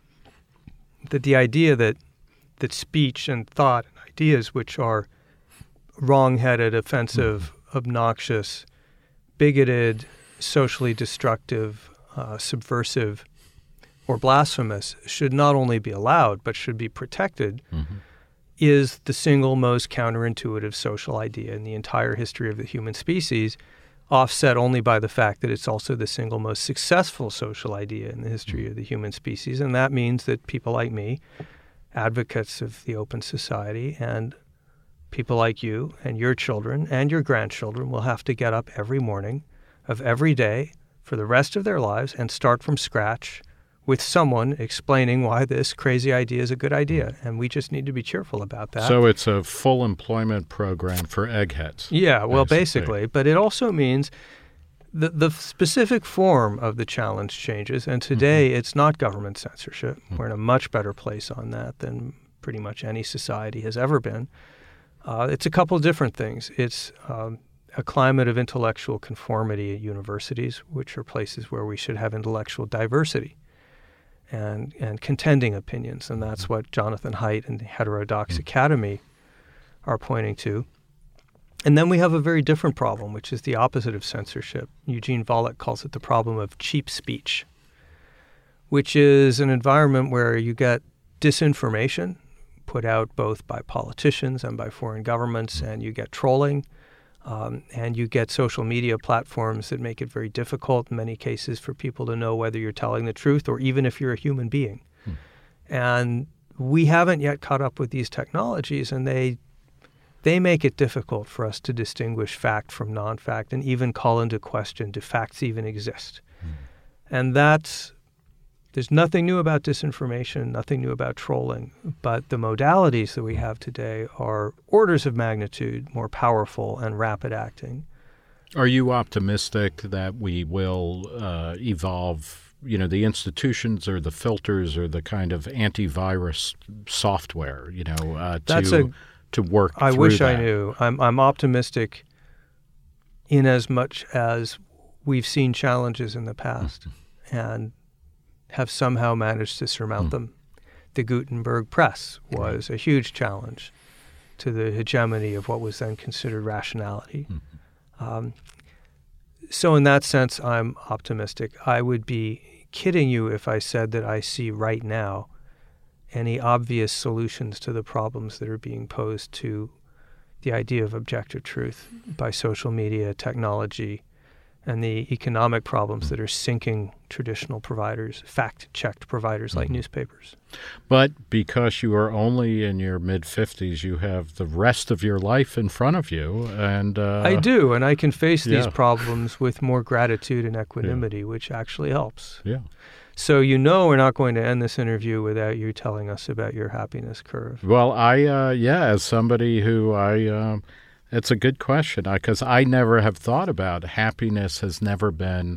that the idea that that speech and thought and ideas which are wrong-headed, offensive, obnoxious, bigoted, socially destructive, uh, subversive, or blasphemous should not only be allowed but should be protected Mm-hmm. is the single most counterintuitive social idea in the entire history of the human species, offset only by the fact that it's also the single most successful social idea in the history of the human species. And that means that people like me, advocates of the open society, and people like you and your children and your grandchildren will have to get up every morning of every day for the rest of their lives and start from scratch with someone explaining why this crazy idea is a good idea. And we just need to be cheerful about that. So it's a full employment program for eggheads. Yeah, well, basically. basically. But it also means the, the specific form of the challenge changes. And today Mm-hmm. it's not government censorship. We're in a much better place on that than pretty much any society has ever been. Uh, it's a couple of different things. It's um, a climate of intellectual conformity at universities, which are places where we should have intellectual diversity and and contending opinions. And that's what Jonathan Haidt and the Heterodox Academy are pointing to. And then we have a very different problem, which is the opposite of censorship. Eugene Volokh calls it the problem of cheap speech, which is an environment where you get disinformation put out both by politicians and by foreign governments, and you get trolling, um, and you get social media platforms that make it very difficult in many cases for people to know whether you're telling the truth or even if you're a human being. Hmm. And we haven't yet caught up with these technologies, and they they make it difficult for us to distinguish fact from non-fact and even call into question, do facts even exist? Hmm. And that's There's nothing new about disinformation, nothing new about trolling, but the modalities that we have today are orders of magnitude more powerful and rapid acting. Are you optimistic that we will uh, evolve, you know, the institutions or the filters or the kind of antivirus software, you know, uh, That's to a, to work I through wish that? I knew. I'm, I'm optimistic in as much as we've seen challenges in the past mm-hmm. and have somehow managed to surmount mm. them. The Gutenberg press was right. a huge challenge to the hegemony of what was then considered rationality. Mm-hmm. Um, so in that sense, I'm optimistic. I would be kidding you if I said that I see right now any obvious solutions to the problems that are being posed to the idea of objective truth by social media, technology, and the economic problems that are sinking traditional providers, fact-checked providers like mm-hmm. newspapers. But because you are only in your mid-fifties, you have the rest of your life in front of you. and uh, I do, and I can face yeah. these problems with more gratitude and equanimity, yeah. which actually helps. Yeah. So you know we're not going to end this interview without you telling us about your happiness curve. Well, I, uh, yeah, as somebody who I... Um, It's a good question because I, I never have thought about happiness has never been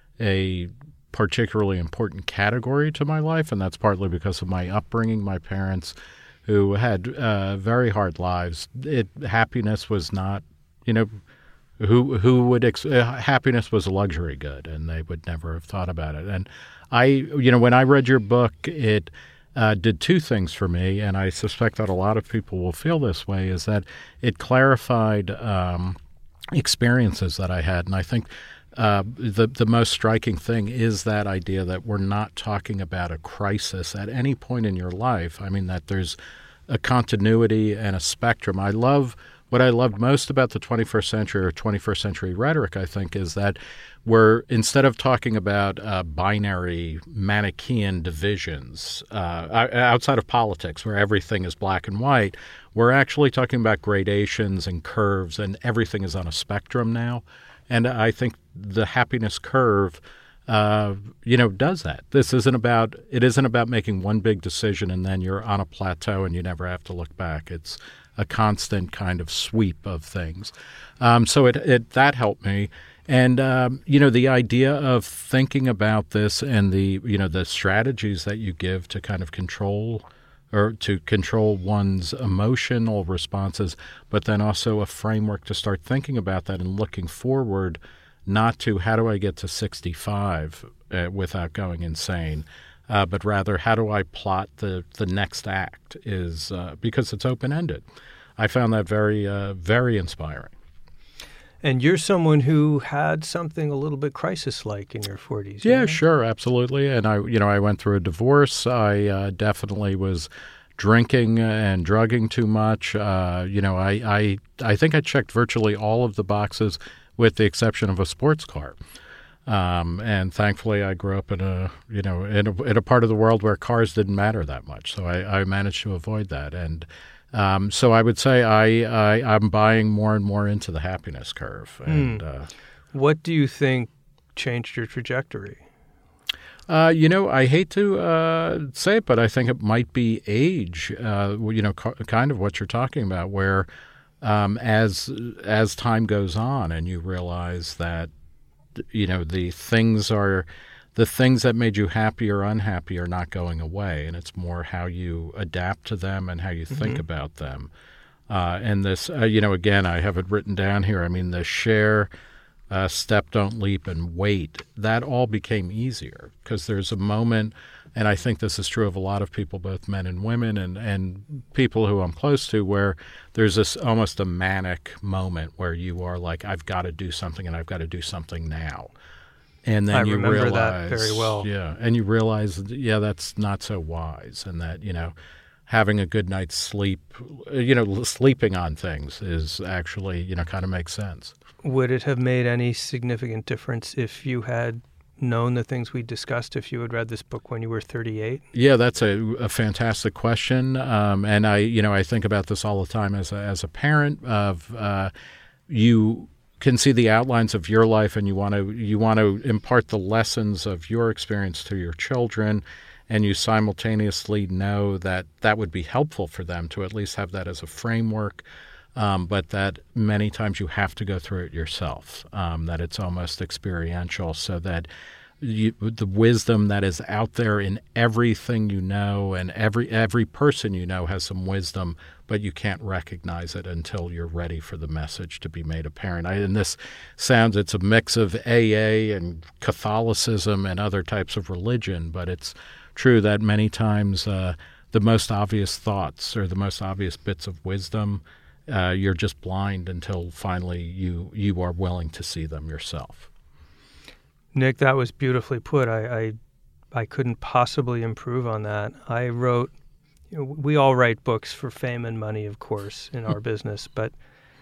a particularly important category to my life, and that's partly because of my upbringing. My parents, who had uh, very hard lives, it happiness was not, you know, who who would ex- uh, happiness was a luxury good, and they would never have thought about it. And I, you know, when I read your book, it. Uh, did two things for me, and I suspect that a lot of people will feel this way, is that it clarified um, experiences that I had. And I think uh, the the most striking thing is that idea that we're not talking about a crisis at any point in your life. I mean, that there's a continuity and a spectrum. I love what I loved most about the twenty-first century or twenty-first century rhetoric, I think, is that we're, instead of talking about uh, binary Manichaean divisions uh, outside of politics where everything is black and white, we're actually talking about gradations and curves, and everything is on a spectrum now. And I think the happiness curve, uh, you know, does that. This isn't about, it isn't about making one big decision and then you're on a plateau and you never have to look back. It's a constant kind of sweep of things. Um, so it, it that helped me. And, um, you know, the idea of thinking about this and the, you know, the strategies that you give to kind of control or to control one's emotional responses, but then also a framework to start thinking about that and looking forward, not to how do I get to sixty-five uh, without going insane, uh, but rather how do I plot the, the next act is uh, because it's open-ended. I found that very, uh, very inspiring. And you're someone who had something a little bit crisis-like in your forties. Yeah, right? sure, absolutely. And I, you know, I went through a divorce. I uh, definitely was drinking and drugging too much. Uh, you know, I, I, I think I checked virtually all of the boxes, with the exception of a sports car. Um, and thankfully, I grew up in a, you know, in a, in a part of the world where cars didn't matter that much. So I, I managed to avoid that. And Um, so I would say I, I, I'm buying more and more into the happiness curve. And mm. uh, What do you think changed your trajectory? Uh, you know, I hate to uh, say it, but I think it might be age, uh, you know, co- kind of what you're talking about, where um, as as time goes on and you realize that, you know, the things are – the things that made you happy or unhappy are not going away, and it's more how you adapt to them and how you think mm-hmm. about them. Uh, and this, uh, you know, again, I have it written down here. I mean, the share, uh, step, don't leap, and wait, that all became easier because there's a moment, and I think this is true of a lot of people, both men and women and, and people who I'm close to, where there's this almost a manic moment where you are like, I've got to do something and I've got to do something now. And then I you remember realize, that very well. Yeah, and you realize, yeah, that's not so wise, and that, you know, having a good night's sleep, you know, sleeping on things is actually, you know, kind of makes sense. Would it have made any significant difference if you had known the things we discussed, if you had read this book when you were thirty-eight? Yeah, that's a, a fantastic question, um, and I, you know, I think about this all the time as a, as a parent of uh, you. Can see the outlines of your life, and you want to you want to impart the lessons of your experience to your children, and you simultaneously know that that would be helpful for them to at least have that as a framework, um, but that many times you have to go through it yourself, um, that it's almost experiential, so that you, the wisdom that is out there in everything you know, and every every person you know has some wisdom, but you can't recognize it until you're ready for the message to be made apparent. I, and this sounds, it's a mix of A A and Catholicism and other types of religion, but it's true that many times uh, the most obvious thoughts or the most obvious bits of wisdom, uh, you're just blind until finally you, you are willing to see them yourself. Nick, that was beautifully put. I, I, I couldn't possibly improve on that. I wrote, you know, we all write books for fame and money, of course, in our business. But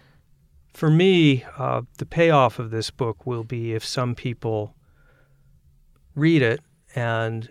for me, uh, the payoff of this book will be if some people read it and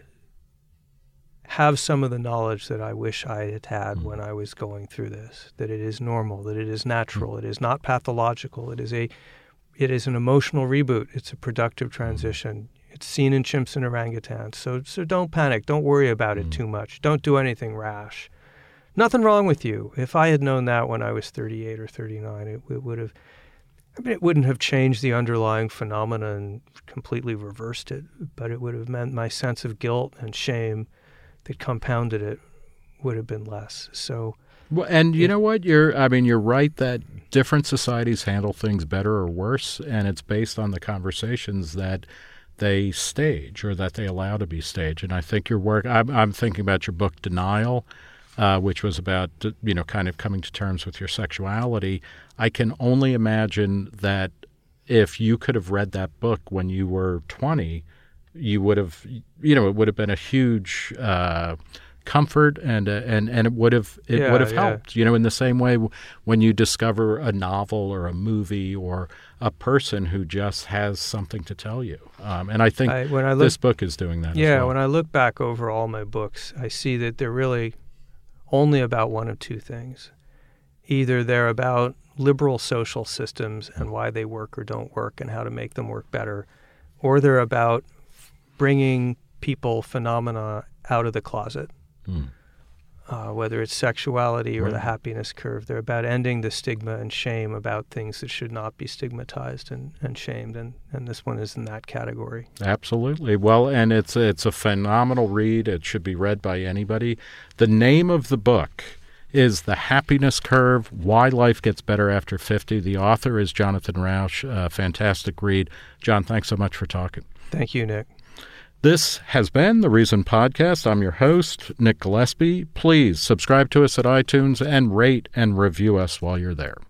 have some of the knowledge that I wish I had had mm. when I was going through this, that it is normal, that it is natural, mm. it is not pathological, it is a It is an emotional reboot. It's a productive transition. It's seen in chimps and orangutans. So so don't panic. Don't worry about it too much. Don't do anything rash. Nothing wrong with you. If I had known that when I was thirty-eight or thirty-nine, it, it would have, I mean, it wouldn't have changed the underlying phenomena and completely reversed it, but it would have meant my sense of guilt and shame that compounded it would have been less. So... Well, and you know what? You're, I mean, you're right that different societies handle things better or worse, and it's based on the conversations that they stage or that they allow to be staged. And I think your work, I'm, I'm thinking about your book, Denial, uh, which was about, you know, kind of coming to terms with your sexuality. I can only imagine that if you could have read that book when you were twenty, you would have, you know, it would have been a huge uh, comfort, and uh, and and it would have it Yeah, would have yeah. helped. You know, in the same way when you discover a novel or a movie or a person who just has something to tell you. Um, and I think I, when I look, this book is doing that. Yeah, as well. when I look back over all my books, I see that they're really only about one of two things. Either they're about liberal social systems and why they work or don't work and how to make them work better, or they're about bringing people, phenomena out of the closet, Mm. uh, whether it's sexuality or Right. the happiness curve. They're about ending the stigma and shame about things that should not be stigmatized and, and shamed, and, and this one is in that category. Absolutely. Well, and it's it's a phenomenal read. It should be read by anybody. The name of the book is The Happiness Curve, Why Life Gets Better After fifty. The author is Jonathan Rauch. A fantastic read. John, thanks so much for talking. Thank you, Nick. This has been the Reason Podcast. I'm your host, Nick Gillespie. Please subscribe to us at iTunes and rate and review us while you're there.